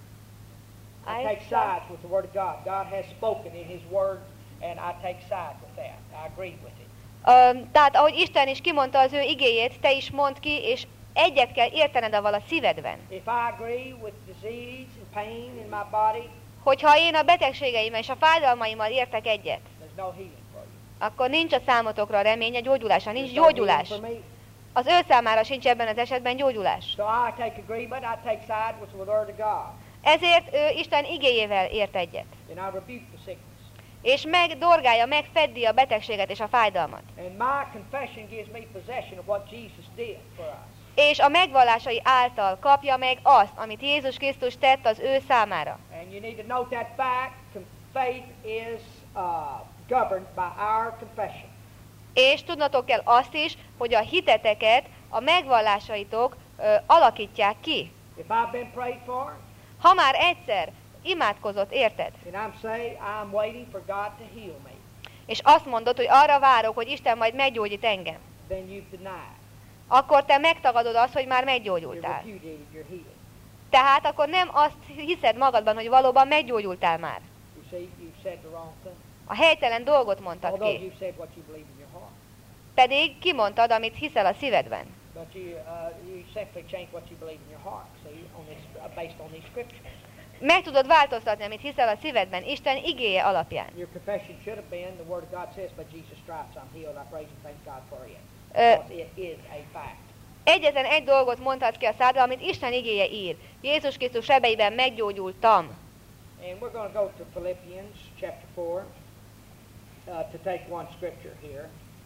I I take sides with the word of God. God has spoken in His word, and I take sides with that. I agree with it. Tehát ahogy Isten is kimondta az ő igéjét, te is mondd ki, és egyet kell értened avval a szívedben. If I agree with disease and pain in my body, Hogyha én a betegségeimmel és a fájdalmaimmal értek egyet, there's no healing for you. akkor nincs a számotokra remény a gyógyulásra, nincs There's no healing gyógyulás. for me. Az ő számára sincs ebben az esetben gyógyulás. So I take agreement, I take side with the word of God, Ezért ő Isten igéjével ért egyet. and I rebuke the sickness. És megdorgálja, megfeddi a betegséget és a fájdalmat. And my confession gives me possession of what Jesus did for us. És a megvallásai által kapja meg azt, amit Jézus Krisztus tett az ő számára. And you need to note that fact. Faith is governed by our confession. És tudnotok kell azt is, hogy a hiteteket a megvallásaitok alakítják ki. If I've been prayed for, Ha már egyszer imádkozott, érted? and I'm saying I'm waiting for God to heal me, És azt mondod, hogy arra várok, hogy Isten majd meggyógyít engem. then you've denied. Akkor te megtagadod azt, hogy már You meggyógyultál. repudiated your healing. Tehát akkor nem azt hiszed magadban, hogy valóban meggyógyultál már. You see, you've said the wrong thing. A helytelen dolgot mondtad Although ki. you've said what you believe in your heart. Pedig kimondtad, amit hiszel a szívedben. But you simply change what you believe in your heart, see, based on these scriptures. meg tudod változtatni, amit hiszel a szívedben, Isten igéje alapján. Your confession should have been, the Word of God says, by Jesus' stripes I'm healed, I praise and thank God for it. Because it is a fact. Egyetlen egy dolgot mondhatsz ki a szádra, amit Isten igéje ír. Jézus Krisztus sebeiben meggyógyultam. And we're going to go to Philippians chapter 4 to take one scripture here.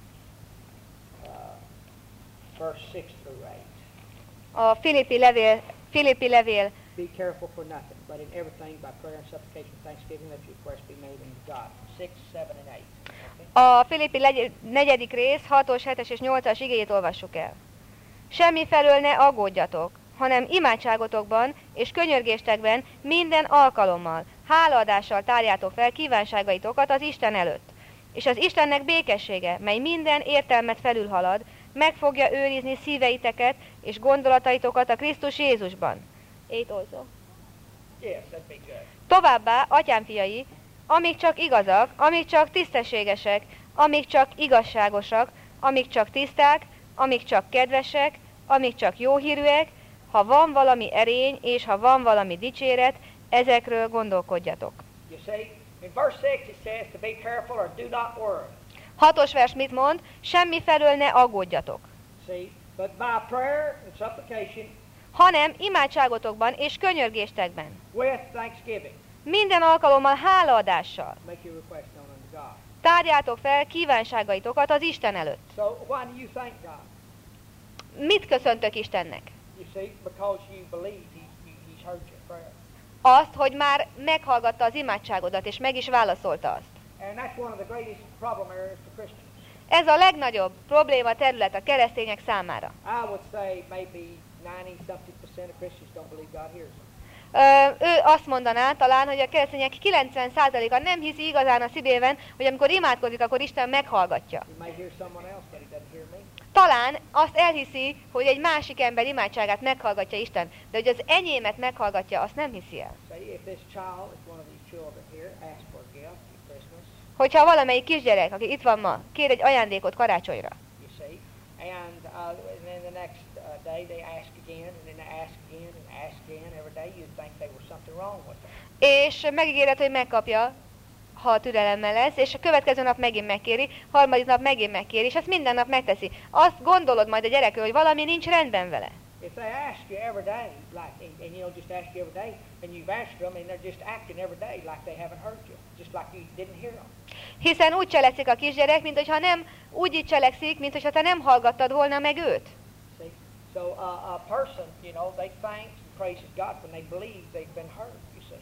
Verse 6 through 8. A Filippi levél Be careful for nothing, but in everything by prayer and supplication and thanksgiving let your requests be made unto God. 6, 7, and 8. Okay? A Filippi 4. rész 6-os, 7-es és 8-as igéjét olvassuk el. Semmi felől ne aggódjatok, hanem imádságotokban és könyörgéstekben minden alkalommal, hálaadással tárjátok fel kívánságaitokat az Isten előtt. És az Istennek békessége, mely minden értelmet felülhalad, meg fogja őrizni szíveiteket és gondolataitokat a Krisztus Jézusban. 8 also. Yes, that'd be good. Továbbá, atyám fiai, amíg csak igazak, amíg csak tisztességesek, amíg csak igazságosak, amíg csak tiszták, amíg csak kedvesek, amíg csak jóhírűek, ha van valami erény, és ha van valami dicséret, ezekről gondolkodjatok. You see, in verse 6 it says to be careful or do not worry. 6-os vers mit mond? Semmi felől ne aggódjatok, See, but by prayer and supplication hanem imádságotokban és könyörgéstekben, with thanksgiving minden alkalommal hálaadással make your request known unto God. tárjátok fel kívánságaitokat az Isten előtt. So why do you thank God? Mit köszöntök Istennek? You see, because you believe He's heard your prayer. Azt, hogy már meghallgatta az imádságodat, és meg is válaszolta azt. And that's one of the greatest problem areas for Christians. Ez a legnagyobb probléma terület a keresztények számára. I would say maybe 90-something% of Christians don't believe God hears them. Ő azt mondaná talán, hogy a keresztények 90%-a nem hiszi igazán a szívében, hogy amikor imádkozik, akkor Isten meghallgatja. You may hear someone else, but He doesn't hear me. Talán azt elhiszi, hogy egy másik ember imádságát meghallgatja Isten, de hogy az enyémet meghallgatja, azt nem hiszi el. Say, if this child, if one of these children here, asks for a gift at Christmas, Hogyha valamelyik kisgyerek, aki itt van ma, kér egy ajándékot karácsonyra, you see, and then the next day they ask again, and then they ask again, and ask again, every day you'd think there was something wrong with them. és megígéred, hogy megkapja, ha türelemmel lesz, és a következő nap megint megkéri, harmadik nap megint megkéri, és ezt minden nap megteszi. Azt gondolod majd a gyerekről, hogy valami nincs rendben vele. If they ask you every day, like, and just ask you every day, and you've asked them, and they're just acting every day like they haven't heard you, just like you didn't hear them. Hiszen úgy cselekszik a kisgyerek, mint hogyha nem, úgy így cselekszik, mint hogyha te nem hallgattad volna meg őt. See, so a person, they thanks and praises God when they believe they've been heard. You see.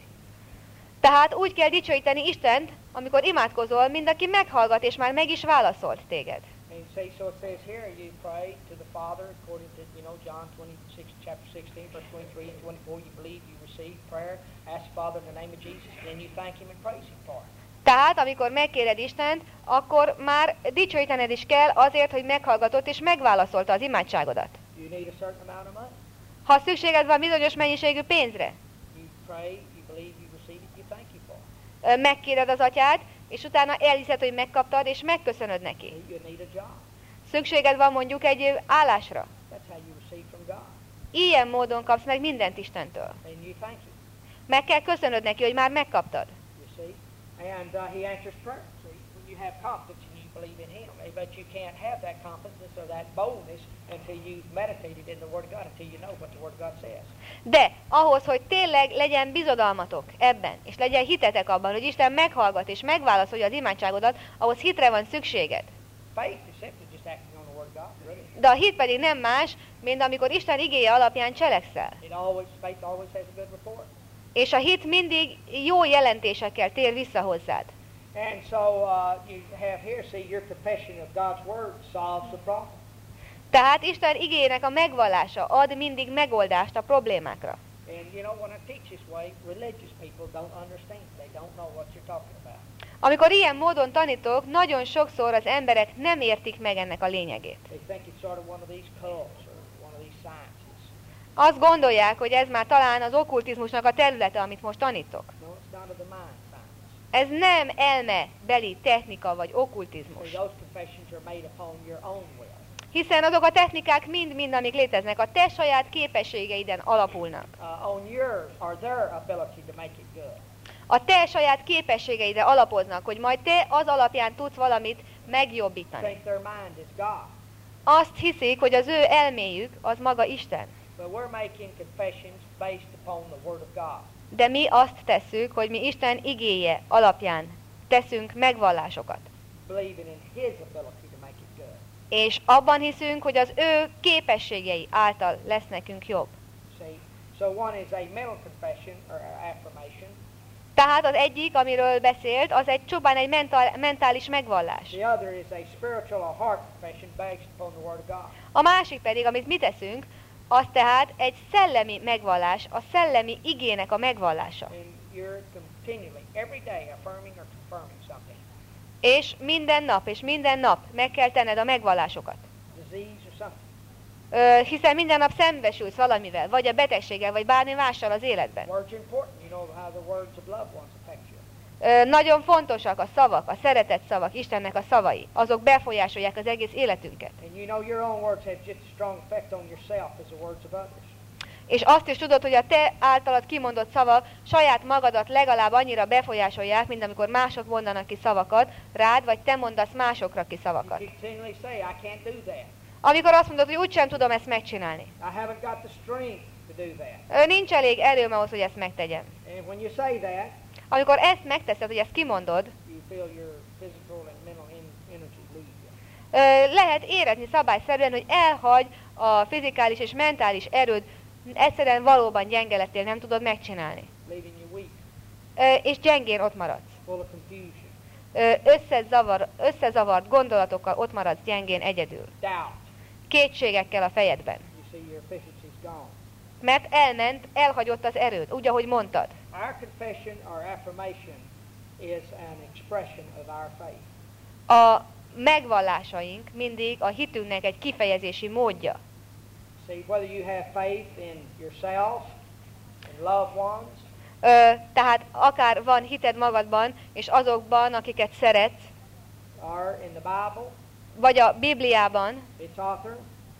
Tehát úgy kell dicsőíteni Istent, amikor imádkozol, mint aki meghallgat, és már meg is válaszolt téged. And see, so it says here, you pray to the Father according to, John 26, chapter 16, verse 23 and 24. You believe, you receive prayer, ask the Father in the name of Jesus, and then you thank Him and praise Him for it. Tehát, amikor megkéred Istent, akkor már dicsőítened is kell azért, hogy meghallgatott és megválaszolta az imádságodat. You need a certain amount of money. Ha szükséged van bizonyos mennyiségű pénzre, You pray, you believe, you receive it, you thank you for it. megkéred az atyát, és utána elhiszed, hogy megkaptad, és megköszönöd neki. You need a job. Szükséged van mondjuk egy állásra. That's how you receive from God. Ilyen módon kapsz meg mindent Istentől. And you thank Him. Meg kell köszönöd neki, hogy már megkaptad. You see, and He answers prayer. See, when you have confidence and you believe in Him, but you can't have that confidence or that boldness until you've meditated in the Word of God, until you know what the Word of God says. De ahhoz, hogy tényleg legyen bizodalmatok ebben, és legyen hitetek abban, hogy Isten meghallgat és megválaszolja az imádságodat, ahhoz hitre van szükséged. Faith is simply just acting on the Word of God, really. De a hit pedig nem más, mint amikor Isten igéje alapján cselekszel. Faith always has a good report. És a hit mindig jó jelentésekkel tér vissza hozzád. And so you have here, see, your confession of God's Word solves the problem. Tehát Isten igéjének a megvallása ad mindig megoldást a problémákra. And when I teach this way, religious people don't understand. They don't know what you're talking about. Amikor ilyen módon tanítok, nagyon sokszor az emberek nem értik meg ennek a lényegét. They think it's sort of one of these cults or one of these sciences. Azt gondolják, hogy ez már talán az okkultizmusnak a területe, amit most tanítok. No, it's not of the mind science. Ez nem elmebeli technika vagy okkultizmus. See, those confessions are made upon your own will. Hiszen azok a technikák mind, amik léteznek, a te saját képességeiden alapulnak. On your or their ability to make it good. A te saját képességeidre alapoznak, hogy majd te az alapján tudsz valamit megjobbítani. Think their mind is God. Azt hiszik, hogy az ő elméjük az maga Isten. But we're making confessions based upon the Word of God. De mi azt tesszük, hogy mi Isten igéje alapján teszünk megvallásokat. Believing in His ability to make it good. És abban hiszünk, hogy az ő képességei által lesz nekünk jobb. See, so one is a mental confession or affirmation. Tehát az egyik, amiről beszélt, az csupán egy mentális megvallás. The other is a spiritual or heart confession based upon the Word of God. A másik pedig, amit mi teszünk, az tehát egy szellemi megvallás, a szellemi igének a megvallása. And you're continually, every day, affirming or confirming something. És minden nap meg kell tenned a megvallásokat. Disease or something. Hiszen minden nap szembesülsz valamivel, vagy a betegséggel, vagy bármi mással az életben. Words are important. You know how the words of loved ones affect you. Nagyon fontosak a szavak, a szeretett szavak, Istennek a szavai. Azok befolyásolják az egész életünket. And you know your own words have just as strong effect on yourself as the words of others. És azt is tudod, hogy a te általad kimondott szavak saját magadat legalább annyira befolyásolják, mint amikor mások mondanak ki szavakat rád, vagy te mondasz másokra ki szavakat. You continually say, I can't do that. Amikor azt mondod, hogy úgysem tudom ezt megcsinálni. I haven't got the strength to do that. Nincs elég erőm ahhoz, hogy ezt megtegyem. And when you say that, Amikor ezt megteszed, hogy ezt kimondod, you feel your physical and mental energy leave you. lehet érezni szabályszerűen, hogy elhagy a fizikális és mentális erőd, egyszerűen valóban gyenge lettél, nem tudod megcsinálni. Leaving you weak, És gyengén ott maradsz. full of confusion, Összezavart gondolatokkal ott maradsz gyengén egyedül. doubt. Kétségekkel a fejedben. You see your efficiency's gone. Mert elhagyott az erőd, úgy, ahogy mondtad. Our confession or affirmation is an expression of our faith. A megvallásaink mindig a hitünknek egy kifejezési módja. See, whether you have faith in yourself, in loved ones, Tehát akár van hited magadban, és azokban, akiket szeretsz, or in the Bible, vagy a Bibliában, its author,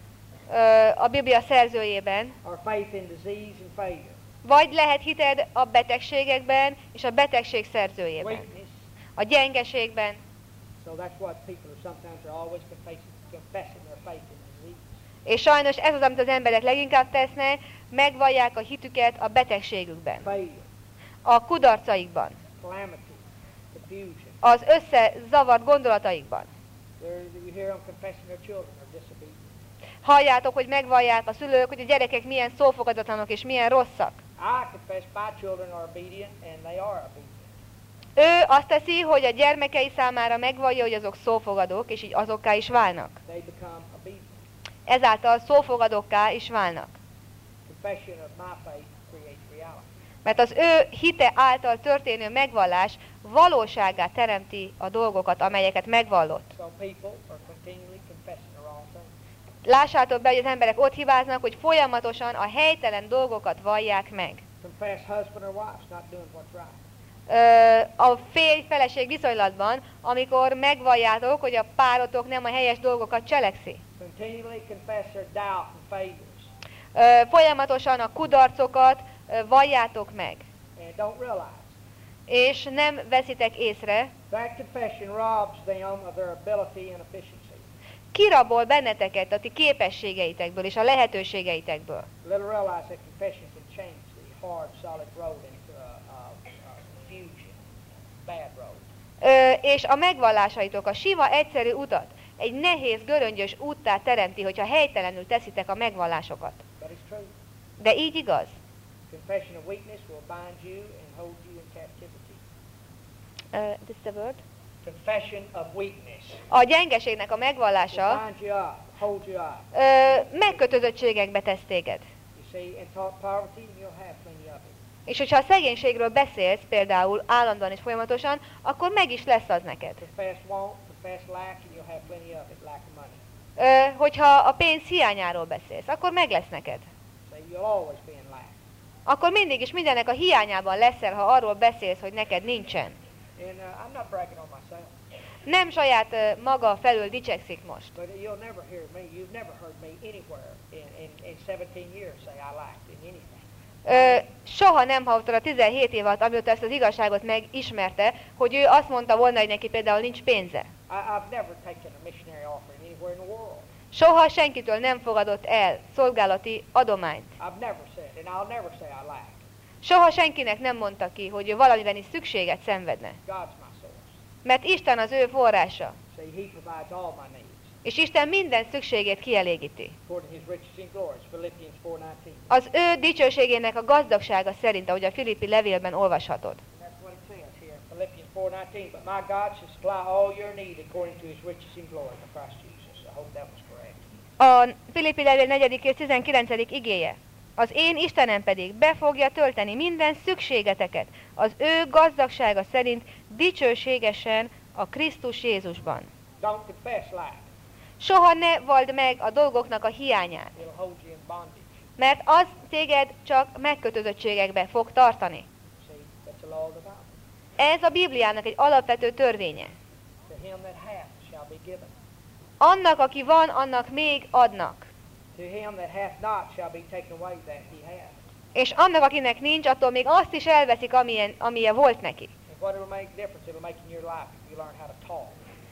a Biblia szerzőjében, or faith in disease and failure, vagy lehet hited a betegségekben és a betegség szerzőjében, weakness. a gyengeségben. So that's what people are sometimes are always confessing their faith in disease. És sajnos ez az, amit az emberek leginkább tesznek, megvallják a hitüket a betegségükben, Failure, a kudarcaikban, calamity, confusion. az összezavart gondolataikban. You hear them confessing their children are disobedient. Halljátok, hogy megvallják a szülők, hogy a gyerekek milyen szófogadatlanok és milyen rosszak. I confess my children are obedient, and they are obedient. Ő azt teszi, hogy a gyermekei számára megvallja, hogy azok szófogadók, és így azokká is válnak. They become obedient. Ezáltal szófogadókká is válnak. Confession of my faith creates reality. Mert az ő hite által történő megvallás valóságát teremti a dolgokat, amelyeket megvallott. So people are continually confessing the wrong things. Lássátok be, hogy az emberek ott hibáznak, hogy folyamatosan a helytelen dolgokat vallják meg. Confess husband or wife not doing what's right. A férj-feleség viszonylatban, amikor megvalljátok, hogy a párotok nem a helyes dolgokat cselekszi. Continually confess their doubt and failures, Folyamatosan a kudarcokat valljátok meg, and don't realize és nem veszitek észre, that confession robs them of their ability and efficiency. kirabol benneteket a ti képességeitekből és a lehetőségeitekből. Little realize that confession can change the hard, solid road into a confusion, bad road. És a megvallásaitok a sima, egyszerű utat egy nehéz, göröngyös úttá teremti, hogyha helytelenül teszitek a megvallásokat. But it's true. De így igaz. Confession of weakness will bind you and hold you in captivity. This the word? Confession of weakness A gyengeségnek a will megvallása bind you up, hold you up. megkötözöttségekbe tesz téged. You see, and talk poverty, you'll have plenty of it. És hogyha a szegénységről beszélsz, például állandóan és folyamatosan, akkor meg is lesz az neked. Confess want, confess lack, and you'll have plenty of it, lack of money. Hogyha a pénz hiányáról beszélsz, akkor meg lesz neked. So you'll always be in lack. Akkor mindig is mindennek a hiányában leszel, ha arról beszélsz, hogy neked nincsen. And I'm not bragging on myself. Nem saját maga felől dicsekszik most. But you'll never hear me, you've never heard me anywhere in 17 years say I lacked in anything. Soha nem hallottad a 17 év alatt, amióta ezt az igazságot megismerte, hogy ő azt mondta volna, hogy neki például nincs pénze. I've never taken a missionary offering anywhere in the world. Soha senkitől nem fogadott el szolgálati adományt. I've never said, and I'll never say I lack. Soha senkinek nem mondta ki, hogy ő valamiben is szükséget szenvedne. God's my source. Mert Isten az ő forrása. See, He provides all my needs. És Isten minden szükségét kielégíti. According to His riches and glories, Philippians 4:19. Az ő dicsőségének a gazdagsága szerint, ahogy a Filippi levélben olvashatod. That's what it says here in Philippians 4:19. But my God shall supply all your need according to His riches and glory in Christ Jesus. I hope that was correct. A Filippi levél 4. és 19. igéje. Az én Istenem pedig be fogja tölteni minden szükségeteket az ő gazdagsága szerint dicsőségesen a Krisztus Jézusban. Don't confess lack. Soha ne vald meg a dolgoknak a hiányát, It'll hold you in bondage. mert az téged csak megkötözöttségekbe fog tartani. See, that's the law of the Bible. Ez a Bibliának egy alapvető törvénye. To him that hath shall be given. Annak, aki van, annak még adnak. To him that hath not shall be taken away that he hath. És annak, akinek nincs, attól még azt is elveszik, amilyen volt neki. And what will make a difference it'll make in your life if you learn how to talk.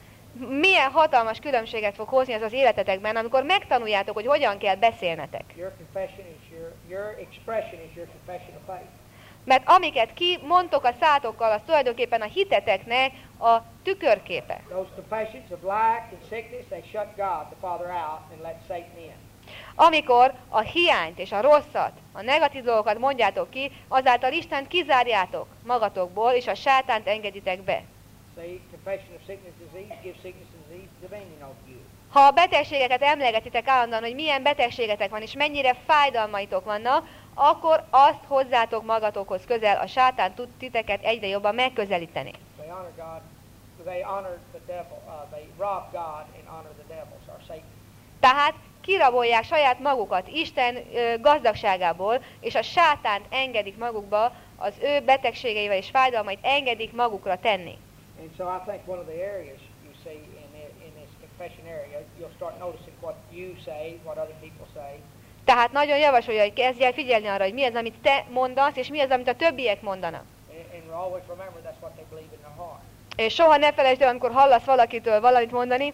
Milyen hatalmas különbséget fog hozni ez az életetekben, amikor megtanuljátok, hogy hogyan kell beszélnetek. Your confession is your expression is your confession of faith. Mert amiket kimondtok a szátokkal, az tulajdonképpen a hiteteknek a tükörképe. Those confessions of lack and sickness, they shut God the Father out and let Satan in. Amikor a hiányt és a rosszat, a negatív dolgokat mondjátok ki, azáltal Istent kizárjátok magatokból, és a sátánt engeditek be. See, confession of sickness and disease gives sickness and disease dominion over you. Ha a betegségeket emlegetitek állandóan, hogy milyen betegségetek van, és mennyire fájdalmaitok vannak, akkor azt hozzátok magatokhoz közel, a sátán tud titeket egyre jobban megközelíteni. They honor God, they honor the devil, they rob God and honor the devils or Satan. Tehát kirabolják saját magukat Isten gazdagságából, és a sátánt engedik magukba, az ő betegségeivel és fájdalmait engedik magukra tenni. And so I think one of the areas you see in this confession area, you'll start noticing what you say, what other people say. Tehát nagyon javasolja, hogy kezdj el figyelni arra, hogy mi az, amit te mondasz, és mi az, amit a többiek mondanak. And always remember that's what they believe in their heart. És soha ne felejtsd el, amikor hallasz valakitől valamit mondani,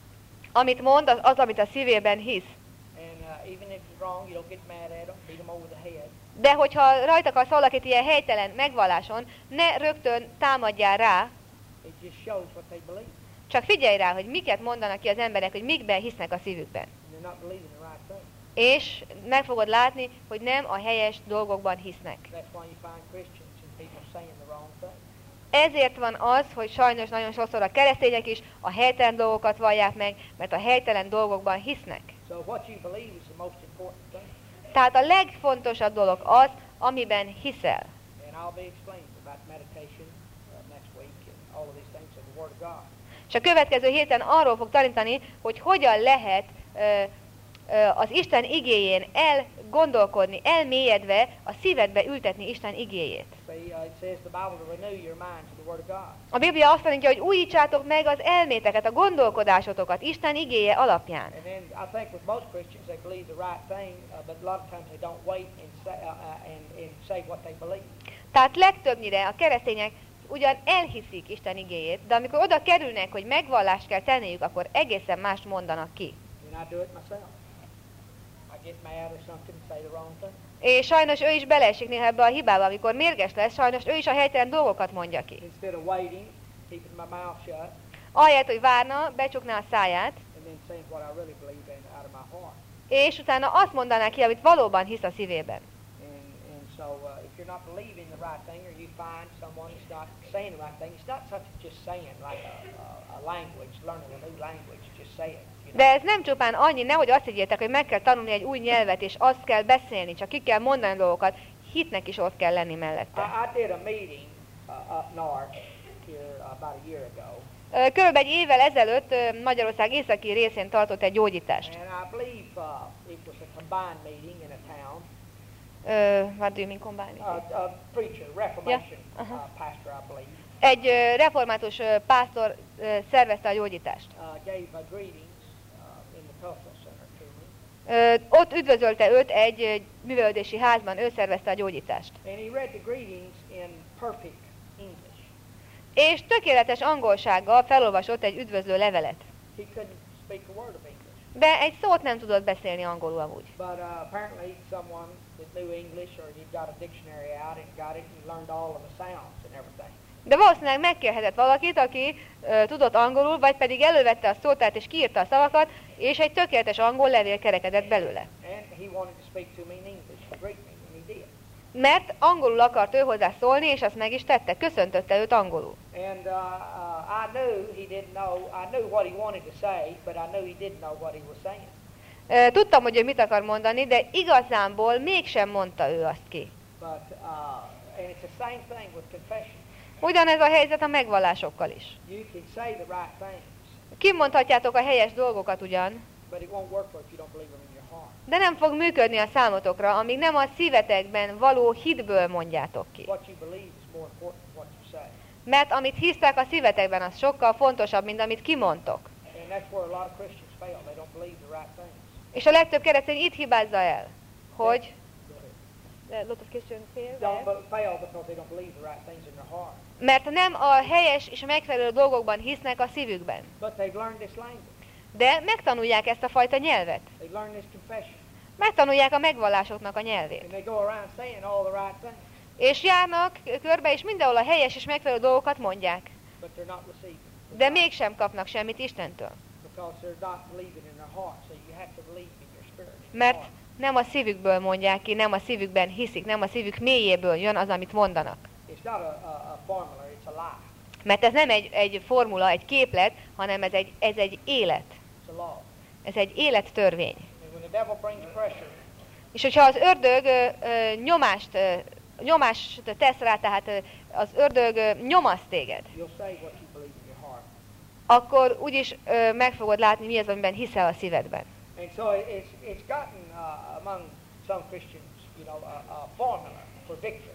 amit mond, az, amit a szívében hisz. And even if it's wrong, you don't get mad at them, beat them over the head. De hogyha rajta akarsz valakit ilyen helytelen megvalláson, ne rögtön támadjál rá, It just shows what they believe. csak figyelj rá, hogy miket mondanak ki az emberek, hogy mikben hisznek a szívükben. And they're not believing the right thing. És meg fogod látni, hogy nem a helyes dolgokban hisznek. That's why you find Christians and people saying the wrong thing. Ezért van az, hogy sajnos nagyon sokszor a keresztények is a helytelen dolgokat vallják meg, mert a helytelen dolgokban hisznek. So what you believe is the most important thing. Tehát a legfontosabb dolog az, amiben hiszel. And I'll be explaining about meditation next week and all of these things in the Word of God. És a következő héten arról fog tanítani, hogy hogyan lehet az Isten igéjén elgondolkodni, elmélyedve a szívedbe ültetni Isten igéjét. See, it says the Bible to renew your mind to the Word of God. A Biblia azt tanítja, hogy újítsátok meg az elméteket, a gondolkodásotokat Isten igéje alapján. And then I think with most Christians they believe the right thing, but a lot of times they don't wait and say what they believe. Tehát legtöbbnyire a keresztények ugyan elhiszik Isten igéjét, de amikor oda kerülnek, hogy megvallást kell tenniük, akkor egészen mást mondanak ki. And I do it myself. I get mad or something and say the wrong thing. És sajnos ő is beleesik néha ebbe a hibába, amikor mérges lesz, sajnos ő is a helytelen dolgokat mondja ki. Instead of waiting, keeping my mouth shut, Ahelyett, hogy várna, becsukná a száját, and then saying what I really believe in out of my heart. és utána azt mondaná ki, amit valóban hisz a szívében. And so if you're not believing the right thing, or you find someone that's not saying the right thing, it's not such as just saying like a language, learning a new language, just say it. De ez nem csupán annyi, nehogy azt higgyétek, hogy meg kell tanulni egy új nyelvet, és azt kell beszélni, csak ki kell mondani dolgokat, hitnek is ott kell lenni mellette. I did a meeting up north here about a year ago. Körülbelül egy évvel ezelőtt Magyarország északi részén tartott egy gyógyítást. And I believe it was a combined meeting in a town. What do you mean combine? Preacher, Reformation Uh-huh. pastor, I believe, Egy református pásztor szervezte a gyógyítást. gave greetings in the Cultural Center to me. Ott üdvözölte őt egy művelődési házban, ő szervezte a gyógyítást. And he read the greetings in perfect English. És tökéletes angolsággal felolvasott egy üdvözlő levelet. He couldn't speak a word of English. De egy szót nem tudott beszélni angolul amúgy. But apparently someone that knew English, or he got a dictionary out and got it and learned all of the sounds and everything. De valószínűleg megkérhetett valakit, aki tudott angolul, vagy pedig elővette a szótárt és kiírta a szavakat, és egy tökéletes angol levél kerekedett belőle. And he wanted to speak to me in English, to greet me, and he did. Mert angolul akart ő hozzá szólni, és azt meg is tette, köszöntötte őt angolul. And I knew he didn't know, I knew what he wanted to say, but I knew he didn't know what he was saying. Tudtam, hogy ő mit akar mondani, de igazából mégsem mondta ő azt ki. But, and it's the same thing with confession. Ugyanez a helyzet a megvallásokkal is. You can say the right things, Kimondhatjátok a helyes dolgokat ugyan, but it won't work for if you don't believe them in your heart. de nem fog működni a számotokra, amíg nem a szívetekben való hitből mondjátok ki. What you believe is more important than what you say. Mert amit hisztek a szívetekben, az sokkal fontosabb, mint amit kimondtok. And that's where a lot of Christians fail. They don't believe the right things. És a legtöbb keresztény itt hibázza el, hogy Go ahead. lot of Christians fail, Fail because they don't believe the right things in their heart. mert nem a helyes és megfelelő dolgokban hisznek a szívükben. But they've learned this language. De megtanulják ezt a fajta nyelvet. They've learned this confession. Megtanulják a megvallásoknak a nyelvét. And they go around saying all the right things, És járnak körbe, és mindenhol a helyes és megfelelő dolgokat mondják. but they're not receiving. De mégsem kapnak semmit Istentől. Because they're not believing in their heart. So you have to believe in your spirit. in your Mert heart. nem a szívükből mondják ki, nem a szívükben hiszik, nem a szívük mélyéből jön az, amit mondanak. It's not a formula, it's a lie. Mert ez nem egy formula, egy képlet, hanem ez egy élet. It's a law. Ez egy élettörvény. And when the devil brings pressure, És hogyha az ördög nyomást tesz rá, tehát az ördög nyomaszt téged, you'll say what you believe in your heart. akkor úgyis meg fogod látni, mi az, amiben hiszel a szívedben. And so it's gotten among some Christians, you know, a formula for victory.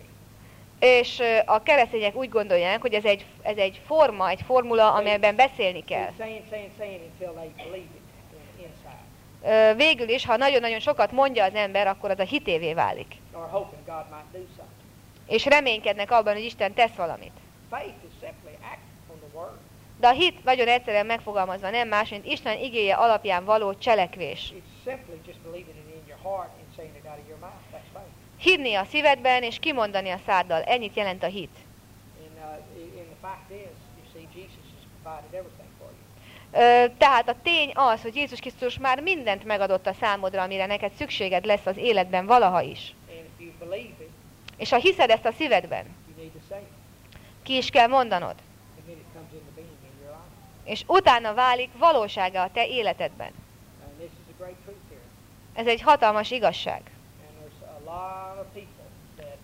És a keresztények úgy gondolják, hogy ez egy forma, egy formula, amelyben beszélni kell. Saying until they believe it inside. Végül is, ha nagyon-nagyon sokat mondja az ember, akkor az a hitévé válik. Or hoping God might do something. És reménykednek abban, hogy Isten tesz valamit. Faith is simply act on the word. De a hit nagyon egyszerűen megfogalmazva nem más, mint Isten igéje alapján való cselekvés. It's simply just believing it in your heart and saying it out of your mouth. That's faith. Hinni a szívedben és kimondani a száddal. Ennyit jelent a hit. And the fact is, you see, Jesus has provided everything for you. Tehát a tény az, hogy Jézus Krisztus már mindent megadott a számodra, amire neked szükséged lesz az életben valaha is. And if you believe it, És ha hiszed ezt a szívedben, you need to say it. ki is kell mondanod. And then it comes into being in your life. És utána válik valósága a te életedben. And this is a great truth here. Ez egy hatalmas igazság. And there's a lot of people that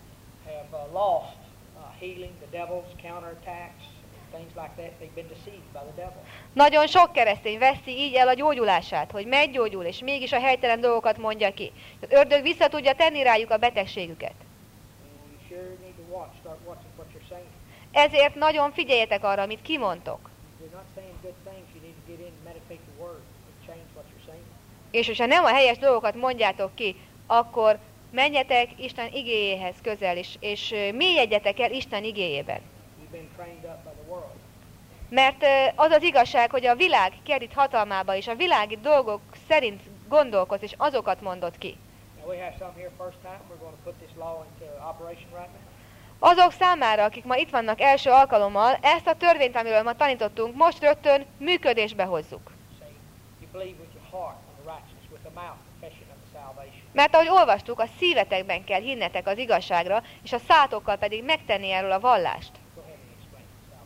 have lost healing, the devil's counterattacks, things like that. They've been deceived by the devil. Nagyon sok keresztény veszi így el a gyógyulását, hogy meggyógyul, és mégis a helytelen dolgokat mondja ki. Az ördög vissza tudja tenni rájuk a betegségüket. And you sure need to start watching what you're saying. Ezért nagyon figyeljetek arra, amit kimondtok. If you're not saying good things, you need to get in and meditate the word and change what you're saying. És hogyha nem a helyes dolgokat mondjátok ki, akkor menjetek Isten igéjéhez közel, és mélyedjetek el Isten igéjében. You've been trained up by the world. Mert az az igazság, hogy a világ kerít hatalmába, és a világi dolgok szerint gondolkoz, és azokat mondod ki. Now we have some here first time. We're going to put this law into operation right now. Azok számára, akik ma itt vannak első alkalommal, ezt a törvényt, amiről ma tanítottunk, most rögtön működésbe hozzuk. Say, you believe with your heart on the righteousness, with the mouth confession of the salvation. Mert ahogy olvastuk, a szívetekben kell hinnetek az igazságra, és a szátokkal pedig megtenni erről a vallást. Go ahead and explain the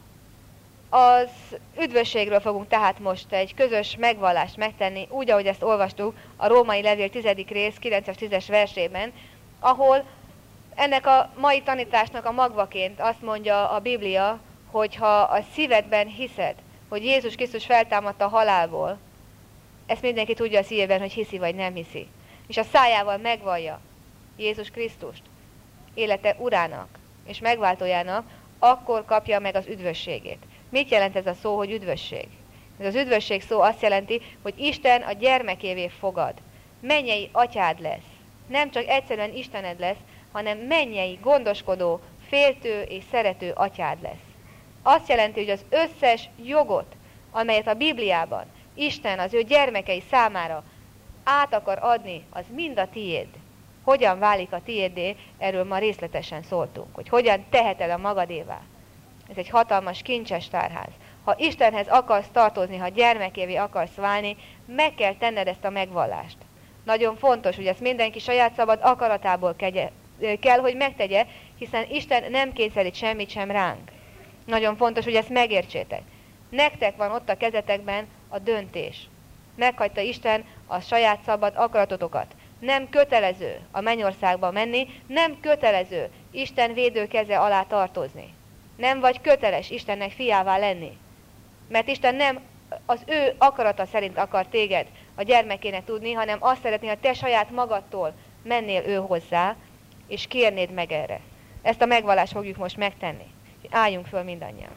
salvation. Az üdvösségről fogunk tehát most egy közös megvallást megtenni, úgy, ahogy ezt olvastuk a Római Levél 10. rész 9-es 10-es versében, ahol ennek a mai tanításnak a magvaként azt mondja a Biblia, hogy ha a szívedben hiszed, hogy Jézus Krisztus feltámadta a halálból, ezt mindenki tudja a szívében, hogy hiszi vagy nem hiszi, és a szájával megvallja, Jézus Krisztust élete urának és megváltójának, akkor kapja meg az üdvösségét. Mit jelent ez a szó, hogy üdvösség? Ez az üdvösség szó azt jelenti, hogy Isten a gyermekévé fogad. Mennyei atyád lesz. Nem csak egyszerűen Istened lesz, hanem mennyei, gondoskodó, féltő és szerető atyád lesz. Azt jelenti, hogy az összes jogot, amelyet a Bibliában Isten az ő gyermekei számára át akar adni, az mind a tiéd. Hogyan válik a tiéddé, erről ma részletesen szóltunk, hogy hogyan teheted a magadévá. Ez egy hatalmas, kincses tárház. Ha Istenhez akarsz tartozni, ha gyermekévé akarsz válni, meg kell tenned ezt a megvallást. Nagyon fontos, hogy ezt mindenki saját szabad akaratából kell, hogy megtegye, hiszen Isten nem kényszerít semmit sem ránk. Nagyon fontos, hogy ezt megértsétek. Nektek van ott a kezetekben a döntés. Meghagyta Isten a saját szabad akaratotokat. Nem kötelező a mennyországba menni, nem kötelező Isten védő keze alá tartozni. Nem vagy köteles Istennek fiává lenni. Mert Isten nem az ő akarata szerint akar téged a gyermekének tudni, hanem azt szeretné, hogy te saját magadtól mennél ő hozzá, és kérnéd meg erre. Ezt a megvallást fogjuk most megtenni. Álljunk föl mindannyian.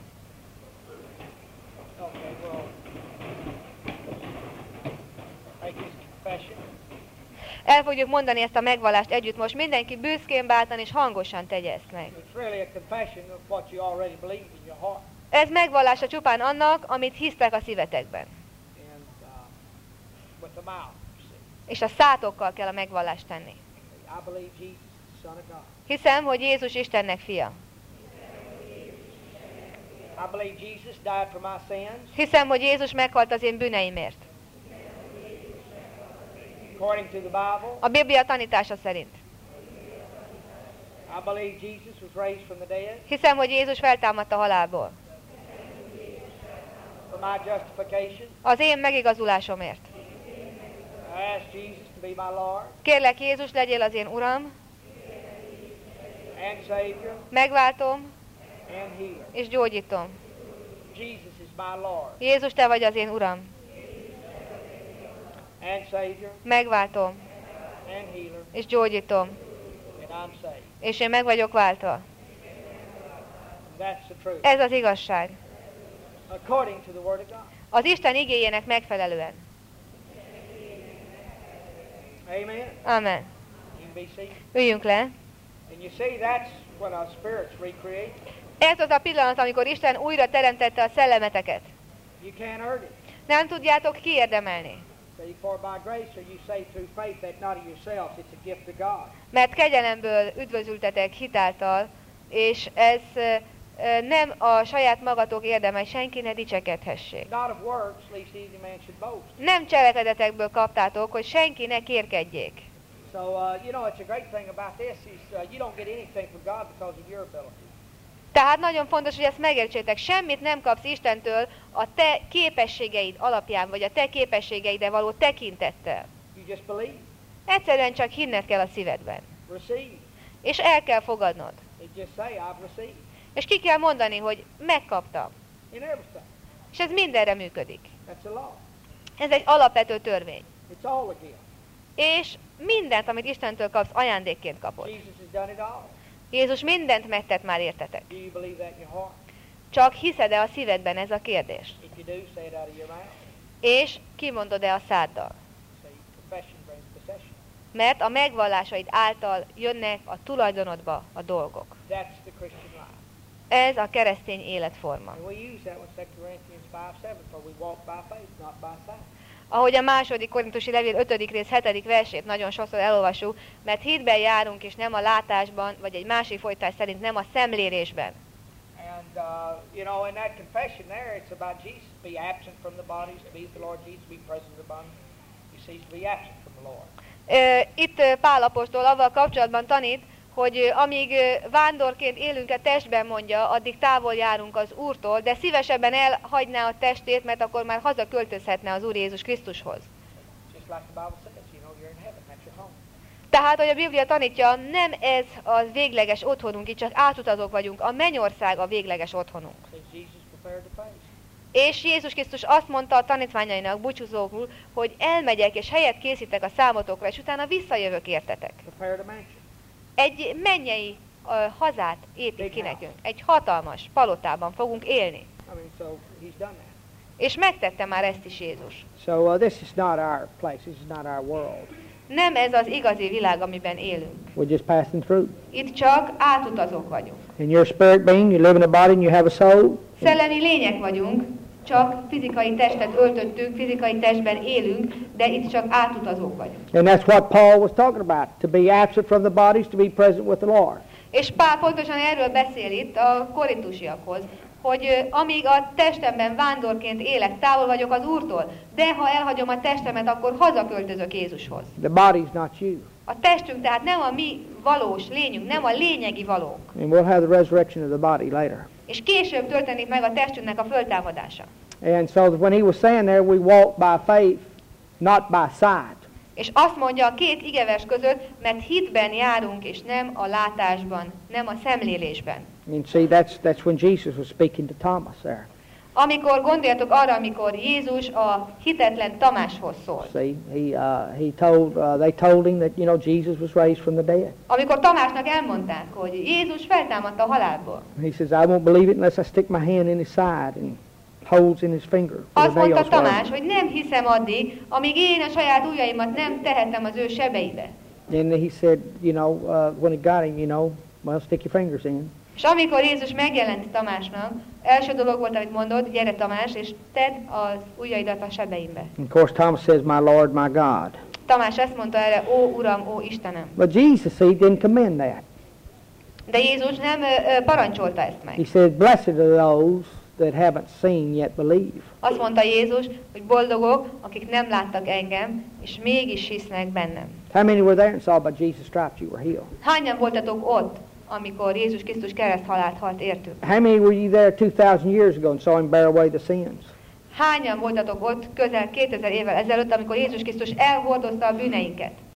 El fogjuk mondani ezt a megvallást együtt most. Mindenki büszkén, bátran és hangosan tegye ezt meg. Ez megvallása csupán annak, amit hisztek a szívetekben. És a szátokkal kell a megvallást tenni. Hiszem, hogy Jézus Istennek fia. Hiszem, hogy Jézus meghalt az én bűneimért. A Biblia tanítása szerint. Hiszem, hogy Jézus feltámadt a halálból. Az én megigazulásomért. Kérlek, Jézus, legyél az én Uram, megváltom és gyógyítom. Jézus, te vagy az én Uram, megváltom és gyógyítom, és én meg vagyok váltva. Ez az igazság. Az Isten igéjének megfelelően. Amen. Üljünk le. Ez az a pillanat, amikor Isten újra teremtette a szellemeteket. Nem tudjátok kiérdemelni. Mert kegyelemből üdvözültetek hitáltal, és ez nem a saját magatok érdeme, senki ne dicsekedhessék. Nem cselekedetekből kaptátok, hogy senki ne kérkedjék. Tehát nagyon fontos, hogy ezt megértsétek. Semmit nem kapsz Istentől a te képességeid alapján, vagy a te képességeidre való tekintettel. Egyszerűen csak hinned kell a szívedben. És el kell fogadnod. És ki kell mondani, hogy megkaptam. És ez mindenre működik. Ez egy alapvető törvény. És mindent, amit Istentől kapsz, ajándékként kapod. Jézus mindent megtett már értetek. Csak hiszed-e a szívedben, ez a kérdés? És kimondod-e a száddal? Mert a megvallásaid által jönnek a tulajdonodba a dolgok. Ez a keresztény életforma. Ahogy a második Korintusi levél 5. rész 7. versét nagyon sokszor elolvasjuk, mert hitben járunk, és nem a látásban, vagy egy másik folytás szerint nem a szemlélésben. Itt Pál apostol avval kapcsolatban tanít, hogy amíg vándorként élünk a testben, mondja, addig távol járunk az Úrtól, de szívesebben elhagyná a testét, mert akkor már hazaköltözhetne az Úr Jézus Krisztushoz. Tehát, hogy a Biblia tanítja, nem ez a végleges otthonunk, itt csak átutazók vagyunk, a mennyország a végleges otthonunk. És Jézus Krisztus azt mondta a tanítványainak búcsúzókul, hogy elmegyek és helyet készítek a számotokra, és utána visszajövök értetek. egy mennyei hazát épít ki nekünk. Egy hatalmas palotában fogunk élni. So he's done that. És megtette már ezt is Jézus. So this is not our place. This is not our world. Nem ez az igazi világ, amiben élünk. We're just passing through. Itt csak átutazók vagyunk. And you're a spirit being. You live in a body and you have a soul. Szellemi lények vagyunk, csak fizikai testet öltöttünk, fizikai testben élünk, de itt csak átutazók vagyunk. And that's what Paul was talking about. To be absent from the bodies, to be present with the Lord. És Pál pontosan erről beszél itt a korintusiakhoz, hogy amíg a testemben vándorként élek, távol vagyok az Úrtól, de ha elhagyom a testemet, akkor hazaköltözök Jézushoz. The body's not you. A testünk tehát nem a mi valós lényünk, nem a lényegi valónk. And we'll have the resurrection of the body later. És később történik meg a testünknek a föltámadása. And so when he was saying there, we walk by faith, not by sight. És azt mondja a két igevers között, mert hitben járunk, és nem a látásban, nem a szemlélésben. And see, that's when Jesus was speaking to Thomas there. Amikor gondoljatok arra, amikor Jézus a hitetlen Tamáshoz szól. See, they told him that, Jesus was raised from the dead. Amikor Tamásnak elmondták, hogy Jézus feltámadt a halálból. He says, I won't believe it unless I stick my hand in his side and holes in his finger. Azt mondta Tamás, hogy nem hiszem addig, amíg én a saját ujjaimat nem tehetem az ő sebeibe. And he said, when it got him, well, stick your fingers in. És amikor Jézus megjelent Tamásnak, első dolog volt, amit mondott, gyere Tamás, és tedd az ujjaidat a sebeimbe. And of course, Thomas says, my Lord, my God. Tamás ezt mondta erre, ó Uram, ó Istenem. But Jesus, he didn't commend that. De Jézus nem parancsolta ezt meg. He said, blessed are those that haven't seen yet believe. Azt mondta Jézus, hogy boldogok, akik nem láttak engem, és mégis hisznek bennem. How many were there and saw by Jesus' stripes you were healed? Hányan voltatok ott, amikor Jézus Krisztus kereszthalált halt értük? How many were you there 2,000 years ago and saw him bear away the sins? Hányan voltatok ott közel 2000 évvel ezelőtt, amikor Jézus Krisztus elhordozta a bűneinket?